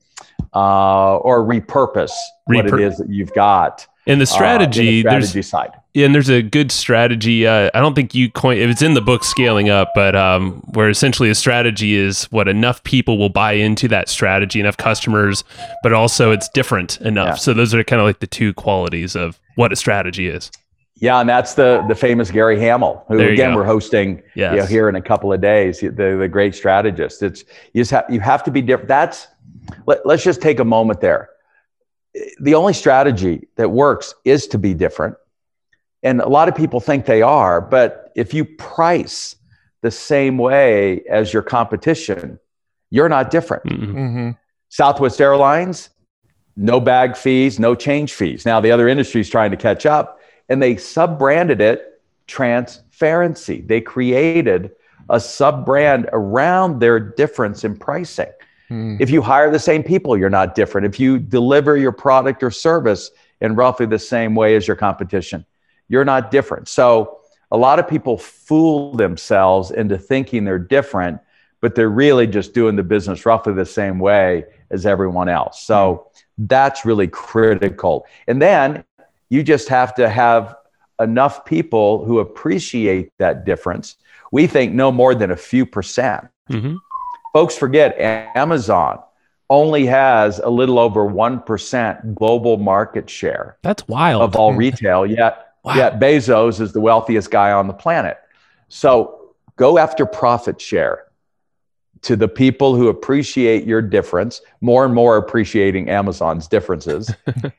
or repurpose what it is that you've got. And the strategy, side. And there's a good strategy. I don't think you coined it's in the book Scaling Up, but where essentially a strategy is what enough people will buy into that strategy, enough customers, but also it's different enough. Yeah. So those are kind of like the two qualities of what a strategy is. Yeah, and that's the famous Gary Hamel, who again we're hosting here in a couple of days. The great strategist. It's you have to be different. Let's just take a moment there. The only strategy that works is to be different. And a lot of people think they are, but if you price the same way as your competition, you're not different. Mm-hmm. Southwest Airlines, no bag fees, no change fees. Now the other industry is trying to catch up, and they sub-branded it transparency. They created a sub-brand around their difference in pricing. If you hire the same people, you're not different. If you deliver your product or service in roughly the same way as your competition, you're not different. So a lot of people fool themselves into thinking they're different, but they're really just doing the business roughly the same way as everyone else. So that's really critical. And then you just have to have enough people who appreciate that difference. We think no more than a few percent. Mm-hmm. Folks forget Amazon only has a little over 1% global market share. That's wild. Of all retail, yet Bezos is the wealthiest guy on the planet. So go after profit share to the people who appreciate your difference, more and more appreciating Amazon's differences,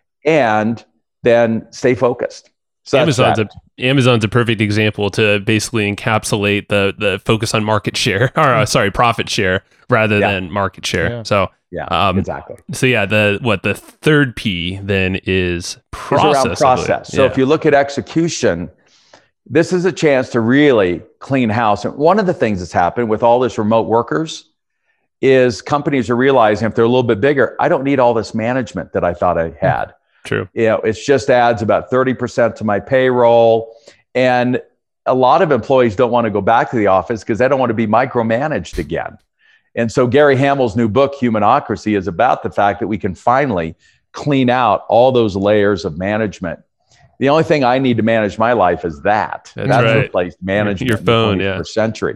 and then stay focused. So Amazon's a perfect example to basically encapsulate the focus on market share, or profit share rather than market share. Yeah. So exactly. So the third P then is process. Around process. So if you look at execution, this is a chance to really clean house. And one of the things that's happened with all this remote workers is companies are realizing if they're a little bit bigger, I don't need all this management that I thought I had. True. It's just adds about 30% to my payroll. And a lot of employees don't want to go back to the office because they don't want to be micromanaged again. And so Gary Hamel's new book, Humanocracy, is about the fact that we can finally clean out all those layers of management. The only thing I need to manage my life is that. That's right. Replaced management your phone, in the 21st century.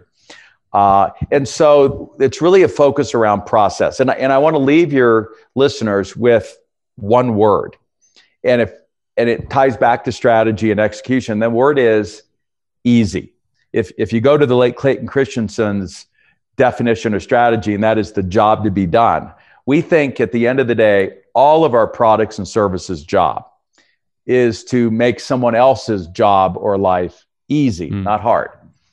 And so it's really a focus around process. And I want to leave your listeners with one word. And it ties back to strategy and execution. The word is easy. If you go to the late Clayton Christensen's definition of strategy, and that is the job to be done, we think at the end of the day, all of our products and services job is to make someone else's job or life easy, not hard.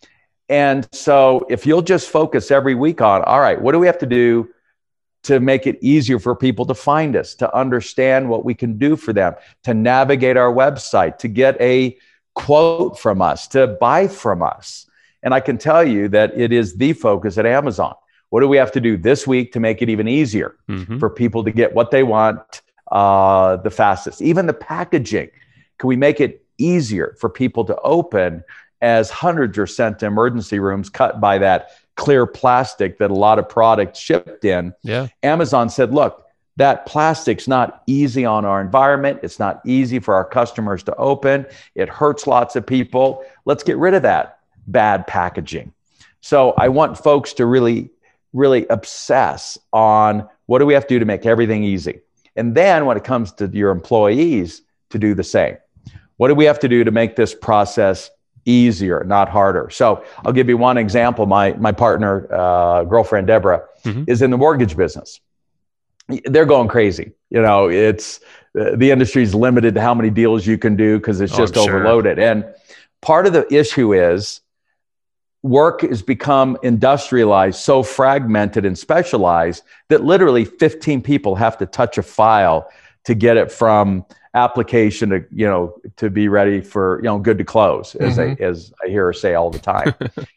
And so if you'll just focus every week on, all right, what do we have to do to make it easier for people to find us, to understand what we can do for them, to navigate our website, to get a quote from us, to buy from us. And I can tell you that it is the focus at Amazon. What do we have to do this week to make it even easier for people to get what they want the fastest? Even the packaging, can we make it easier for people to open as hundreds are sent to emergency rooms cut by that clear plastic that a lot of products shipped in? Yeah. Amazon said, look, that plastic's not easy on our environment. It's not easy for our customers to open. It hurts lots of people. Let's get rid of that bad packaging. So I want folks to really, really obsess on what do we have to do to make everything easy? And then when it comes to your employees, to do the same. What do we have to do to make this process easier, not harder? So I'll give you one example. My partner, girlfriend, Deborah, is in the mortgage business. They're going crazy. It's the industry's limited to how many deals you can do because it's just overloaded. And part of the issue is work has become industrialized, so fragmented and specialized that literally 15 people have to touch a file to get it from application to be ready for, good to close, as I hear her say all the time.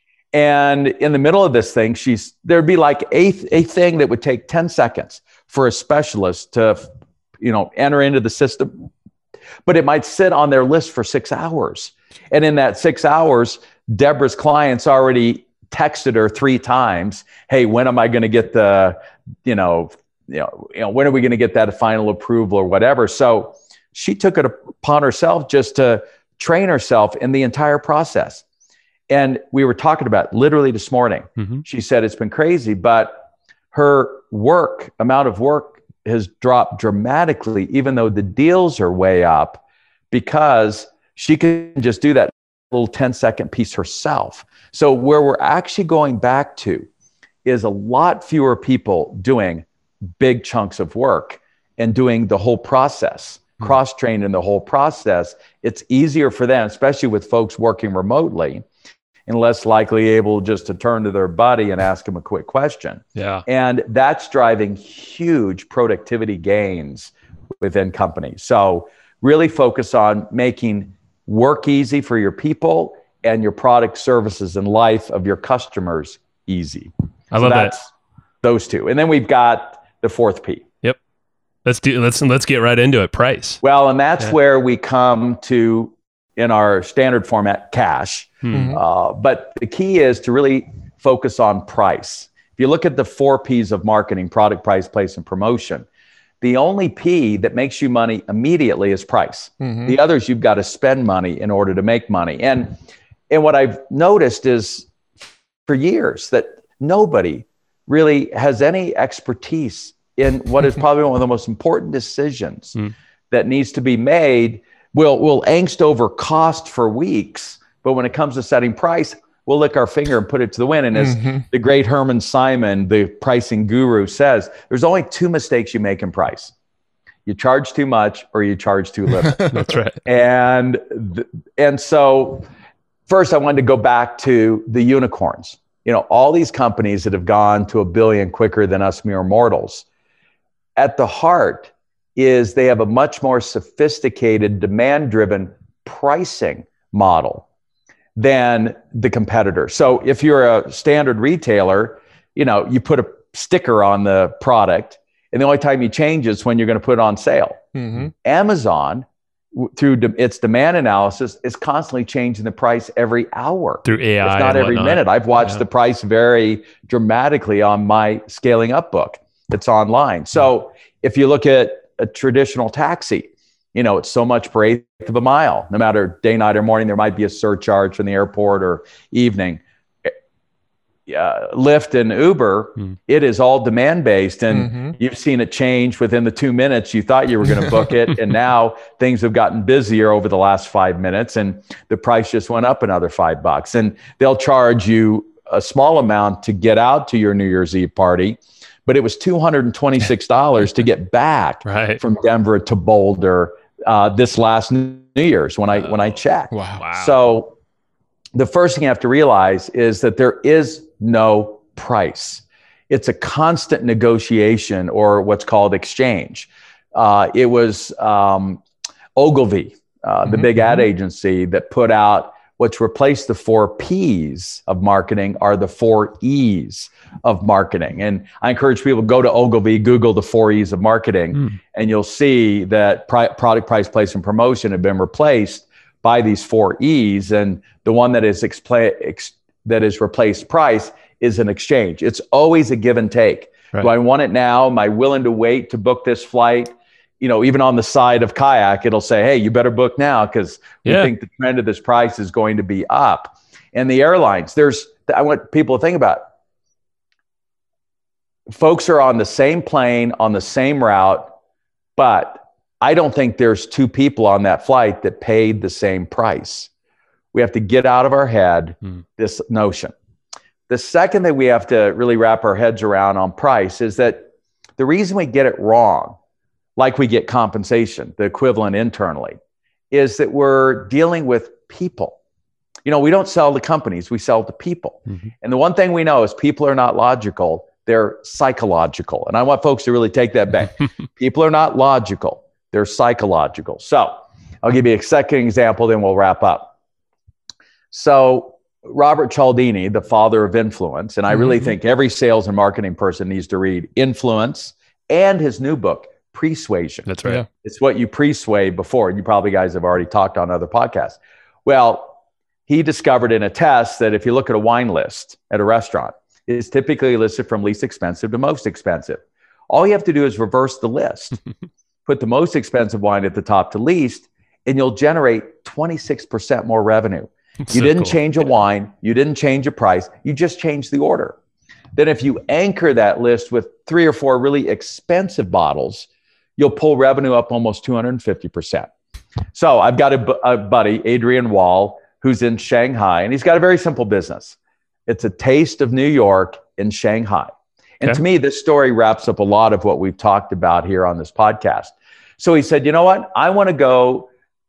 And in the middle of this thing, there'd be like a thing that would take 10 seconds for a specialist to, enter into the system, but it might sit on their list for 6 hours. And in that 6 hours, Deborah's client's already texted her 3 times, hey, when am I going to get the, when are we going to get that final approval or whatever? So she took it upon herself just to train herself in the entire process. And we were talking about literally this morning. She said it's been crazy, but her amount of work has dropped dramatically, even though the deals are way up, because she can just do that little 10-second piece herself. So where we're actually going back to is a lot fewer people doing big chunks of work and doing the whole process, cross-trained in the whole process. It's easier for them, especially with folks working remotely, and less likely able just to turn to their buddy and ask them a quick question. Yeah. And that's driving huge productivity gains within companies. So really focus on making work easy for your people and your product, services, and life of your customers easy. I love that. Those two. And then we've got the 4th P. Yep. Let's get right into it. Price. Well, and that's where we come to, in our standard format, cash. But the key is to really focus on price. If you look at the 4 Ps of marketing: product, price, place, and promotion, the only P that makes you money immediately is price. The others, you've got to spend money in order to make money. And what I've noticed is for years that nobody really has any expertise in what is probably one of the most important decisions that needs to be made. We'll angst over cost for weeks, but when it comes to setting price, we'll lick our finger and put it to the wind. And as the great Herman Simon, the pricing guru, says, there's only 2 mistakes you make in price. You charge too much or you charge too little. That's right. And so first I wanted to go back to the unicorns. All these companies that have gone to $1 billion quicker than us mere mortals. At the heart is they have a much more sophisticated, demand-driven pricing model than the competitor. So if you're a standard retailer, you put a sticker on the product, and the only time you change is when you're going to put it on sale. Amazon, through its demand analysis, is constantly changing the price every hour. Through AI, if not every minute. I've watched the price vary dramatically on my Scaling Up book. It's online. So if you look at a traditional taxi, it's so much per 1/8 of a mile. No matter day, night, or morning, there might be a surcharge from the airport or evening. Lyft and Uber, it is all demand-based, and you've seen it change within the 2 minutes you thought you were going to book it, and now things have gotten busier over the last 5 minutes, and the price just went up another $5, and they'll charge you a small amount to get out to your New Year's Eve party, but it was $226 to get back from Denver to Boulder this last New Year's when I checked. Wow. So the first thing you have to realize is that there is no price. It's a constant negotiation, or what's called exchange. It was Ogilvy, the big ad agency, that put out what's replaced the 4 Ps of marketing are the 4 Es of marketing. And I encourage people to go to Ogilvy, Google the 4 Es of marketing, and you'll see that product, price, place, and promotion have been replaced by these 4 Es. And the one that is replaced price is an exchange. It's always a give and take. Do I want it now? Am I willing to wait to book this flight? Even on the side of Kayak, it'll say, hey, you better book now because we think the trend of this price is going to be up. And the airlines, I want people to think about it. Folks are on the same plane, on the same route, but I don't think there's 2 people on that flight that paid the same price. We have to get out of our head this notion. The second that we have to really wrap our heads around on price is that the reason we get it wrong, like we get compensation, the equivalent internally, is that we're dealing with people. We don't sell to companies, we sell to people. And the one thing we know is people are not logical, they're psychological. And I want folks to really take that back. People are not logical, they're psychological. So I'll give you a second example, then we'll wrap up. So Robert Cialdini, the father of influence, and I really think every sales and marketing person needs to read Influence and his new book, Persuasion. That's right. It's what you persuade before. You probably guys have already talked on other podcasts. Well, he discovered in a test that if you look at a wine list at a restaurant, it's typically listed from least expensive to most expensive. All you have to do is reverse the list, put the most expensive wine at the top to least, and you'll generate 26% more revenue. You didn't change a wine, you didn't change a price, you just changed the order. Then if you anchor that list with 3 or 4 really expensive bottles, you'll pull revenue up almost 250%. So I've got a buddy, Adrian Wall, who's in Shanghai, and he's got a very simple business. It's a taste of New York in Shanghai. And to me, this story wraps up a lot of what we've talked about here on this podcast. So he said, you know what? I want to go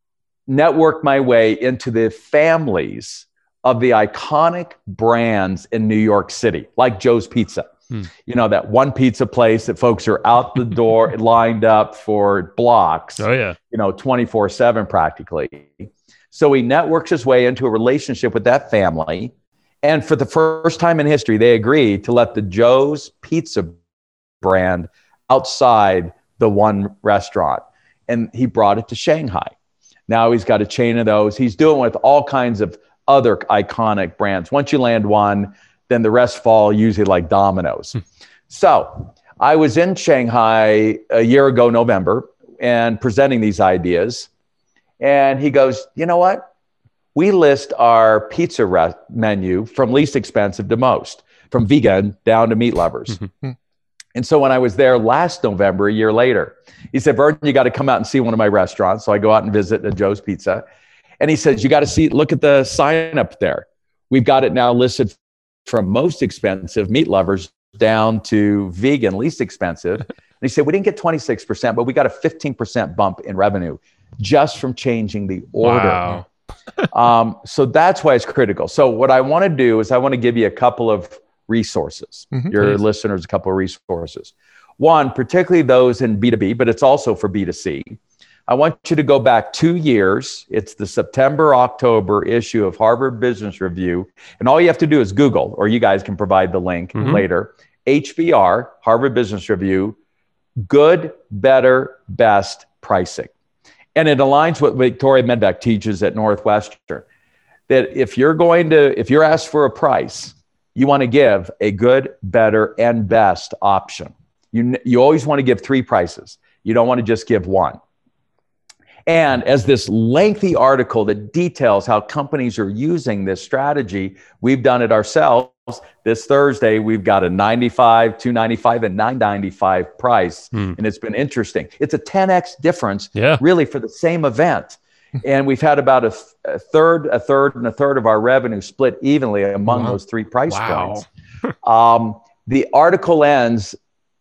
network my way into the families of the iconic brands in New York City, like Joe's Pizza. You know, that one pizza place that folks are out the door lined up for blocks. Oh, yeah. You know, 24/7 practically. So he networks his way into a relationship with that family. And for the first time in history, they agreed to let the Joe's Pizza brand outside the one restaurant. And he brought it to Shanghai. Now he's got a chain of those. He's doing with all kinds of other iconic brands. Once you land one, then the rest fall usually like dominoes. So I was in Shanghai a year ago, November, and presenting these ideas. And he goes, you know what? We list our pizza menu from least expensive to most, from vegan down to meat lovers. And so when I was there last November, a year later, he said, Vernon, you got to come out and see one of my restaurants. So I go out and visit at Joe's Pizza. And he says, you got to look at the sign up there. We've got it now listed from most expensive meat lovers down to vegan, least expensive. And he said, we didn't get 26%, but we got a 15% bump in revenue just from changing the order. Wow. So that's why it's critical. So what I want to do is I want to give you a couple of resources, your listeners, a couple of resources. One, particularly those in B2B, but it's also for B2C. I want you to go back 2 years. It's the September-October issue of Harvard Business Review. And all you have to do is Google, or you guys can provide the link later, HBR, Harvard Business Review, good, better, best pricing. And it aligns with what Victoria Medbeck teaches at Northwestern, that if you're asked for a price, you want to give a good, better, and best option. You always want to give 3 prices. You don't want to just give one. And as this lengthy article that details how companies are using this strategy, we've done it ourselves. This Thursday, we've got a $95, $295, and $995 price. And it's been interesting. It's a 10x difference, really, for the same event. And we've had about a third, and a third of our revenue split evenly among those 3 price points. The article ends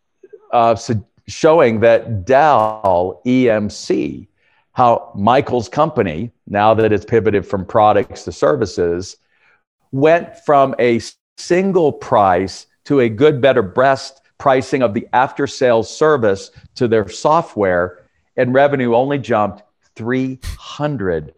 showing that Dell EMC, how Michael's company, now that it's pivoted from products to services, went from a single price to a good, better, best pricing of the after-sales service to their software, and revenue only jumped 300%.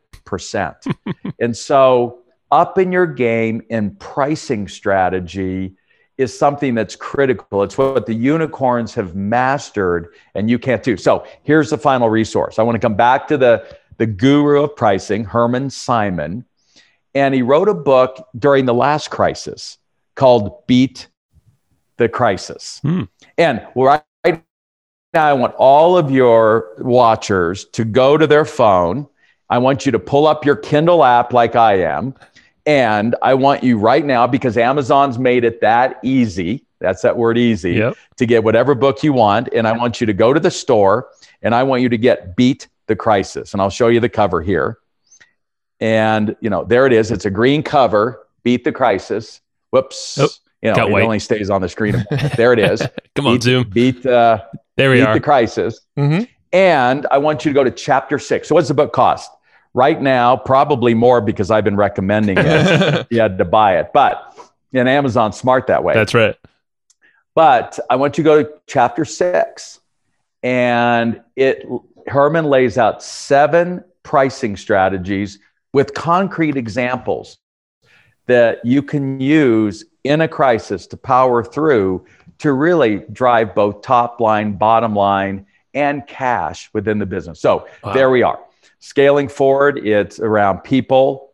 And so up in your game in pricing strategy is something that's critical. It's what the unicorns have mastered and you can't do. So here's the final resource. I want to come back to the guru of pricing, Herman Simon. And he wrote a book during the last crisis called Beat the Crisis. And right now, I want all of your watchers to go to their phone. I want you to pull up your Kindle app like I am. And I want you right now, because Amazon's made it that easy, that's that word easy, to get whatever book you want. And I want you to go to the store and I want you to get Beat the Crisis. And I'll show you the cover here. And, there it is. It's a green cover, Beat the Crisis. Whoops. Oh, it only stays on the screen. There it is. Come on, Zoom. Beat there we are. The Crisis. And I want you to go to chapter 6. So what's the book cost? Right now, probably more because I've been recommending it. You had to buy it. But Amazon's smart that way. That's right. But I want you to go to chapter 6. And Herman lays out 7 pricing strategies with concrete examples that you can use in a crisis to power through to really drive both top line, bottom line, and cash within the business. So there we are. Scaling forward, it's around people,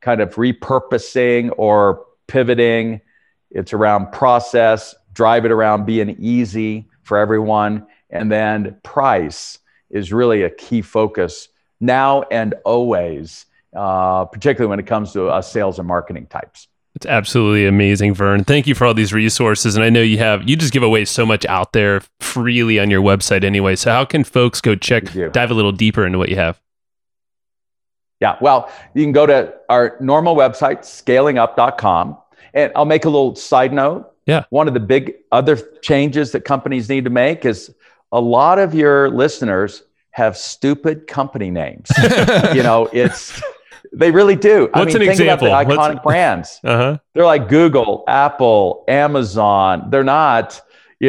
kind of repurposing or pivoting. It's around process, drive it around being easy for everyone. And then price is really a key focus now and always, particularly when it comes to sales and marketing types. It's absolutely amazing, Vern. Thank you for all these resources. And I know you just give away so much out there freely on your website anyway. So how can folks go dive a little deeper into what you have? Yeah, well, you can go to our normal website, scalingup.com. And I'll make a little side note. Yeah. One of the big other changes that companies need to make is a lot of your listeners have stupid company names. They really do. What's an example? Think about the iconic brands. Uh-huh. They're like Google, Apple, Amazon. They're not,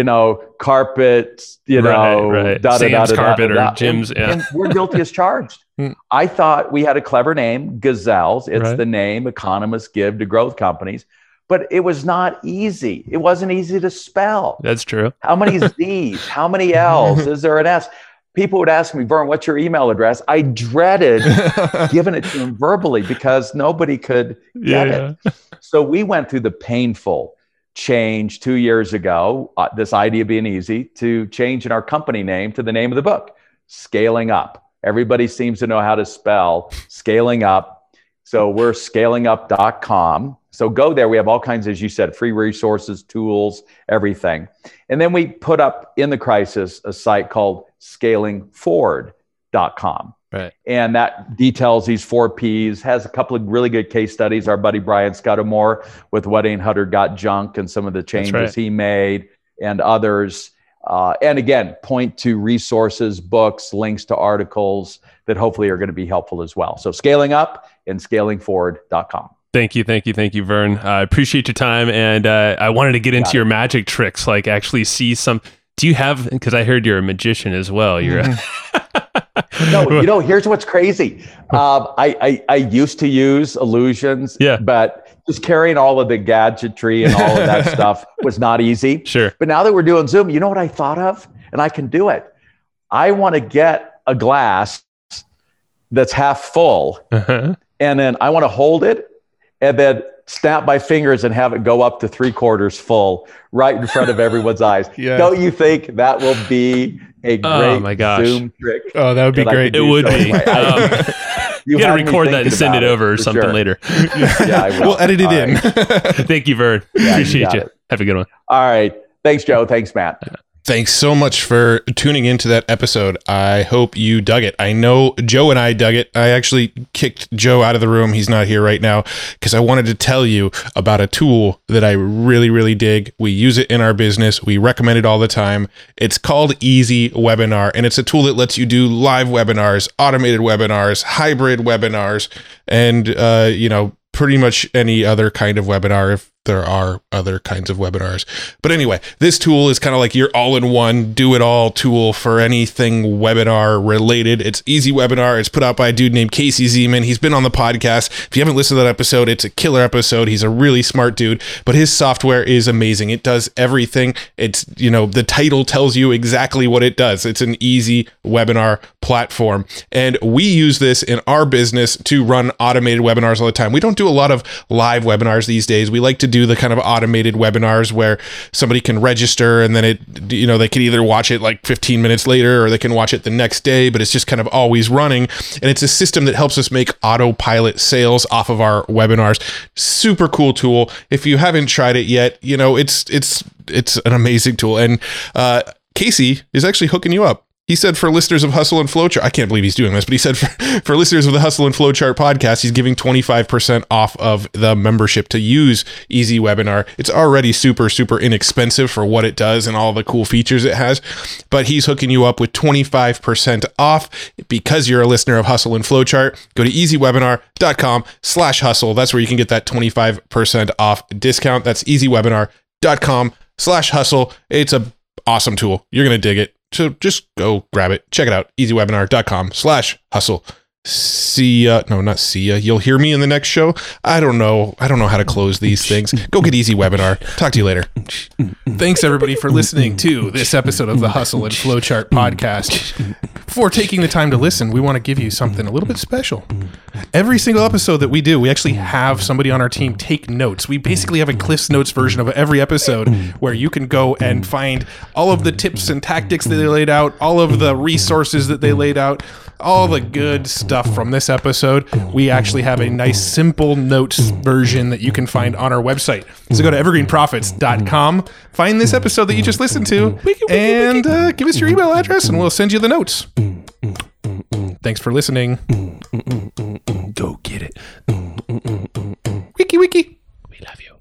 carpet, right. Sam's Carpet or Jim's. And we're guilty as charged. I thought we had a clever name, Gazelles. It's the name economists give to growth companies. But it was not easy. It wasn't easy to spell. That's true. How many Z's? How many L's? Is there an S? People would ask me, Vern, what's your email address? I dreaded giving it to them verbally because nobody could get it. So we went through the painful change 2 years ago, this idea being easy, to changing our company name to the name of the book, Scaling Up. Everybody seems to know how to spell Scaling Up. So we're scalingup.com. So go there. We have all kinds, as you said, free resources, tools, everything. And then we put up in the crisis a site called scalingforward.com. Right. And that details these 4 Ps, has a couple of really good case studies. Our buddy Brian Scudamore with What 800 Got Junk and some of the changes he made and others. And again, point to resources, books, links to articles that hopefully are going to be helpful as well. So Scaling Up and scalingforward.com. Thank you, Vern. I appreciate your time. And I wanted to get into your magic tricks, like actually see some. Do you have, because I heard you're a magician as well. You're No, here's what's crazy. I used to use illusions, but just carrying all of the gadgetry and all of that stuff was not easy. Sure. But now that we're doing Zoom, you know what I thought of? And I can do it. I want to get a glass that's half full, and then I want to hold it and then snap my fingers and have it go up to 3/4 full right in front of everyone's eyes. Don't you think that will be a great Zoom trick? Oh, that would be great. It would be. You got to record that and send it over or something later. I will. We'll edit it in. Thank you, Vern. Appreciate you. Have a good one. All right. Thanks, Joe. Thanks, Matt. Thanks so much for tuning into that episode. I hope you dug it. I know Joe and I dug it. I actually kicked Joe out of the room. He's not here right now because I wanted to tell you about a tool that I really, really dig. We use it in our business. We recommend it all the time. It's called Easy Webinar, and it's a tool that lets you do live webinars, automated webinars, hybrid webinars, and, pretty much any other kind of webinar if there are other kinds of webinars. But anyway, this tool is kind of like your all-in-one, do-it-all tool for anything webinar related. It's Easy Webinar. It's put out by a dude named Casey Zeman. He's been on the podcast. If you haven't listened to that episode, it's a killer episode. He's a really smart dude, but his software is amazing. It does everything. It's, the title tells you exactly what it does. It's an easy webinar platform. And we use this in our business to run automated webinars all the time. We don't do a lot of live webinars these days. We like to do the kind of automated webinars where somebody can register and then they can either watch it like 15 minutes later or they can watch it the next day, but it's just kind of always running. And it's a system that helps us make autopilot sales off of our webinars. Super cool tool. If you haven't tried it yet, it's an amazing tool. And Casey is actually hooking you up. He said for listeners of Hustle and Flowchart, I can't believe he's doing this, but he said for listeners of the Hustle and Flowchart podcast, he's giving 25% off of the membership to use Easy Webinar. It's already super, super inexpensive for what it does and all the cool features it has, but he's hooking you up with 25% off because you're a listener of Hustle and Flowchart. Go to easywebinar.com/hustle. That's where you can get that 25% off discount. That's easywebinar.com/hustle. It's a awesome tool. You're going to dig it. So just go grab it. Check it out. easywebinar.com/hustle. See ya. No, not see ya. You'll hear me in the next show. I don't know how to close these things. Go get Easy Webinar. Talk to you later. Thanks everybody for listening to this episode of the Hustle and Flowchart podcast. Before taking the time to listen, we want to give you something a little bit special. every single episode that we do, we actually have somebody on our team take notes. We basically have a Cliff's Notes version of every episode where you can go and find all of the tips and tactics that they laid out, all of the resources that they laid out, all the good stuff from this episode. We actually have a nice simple notes version that you can find on our website. So go to evergreenprofits.com, find this episode that you just listened to, and give us your email address and we'll send you the notes. Thanks for listening. Go get it. Wiki. We love you.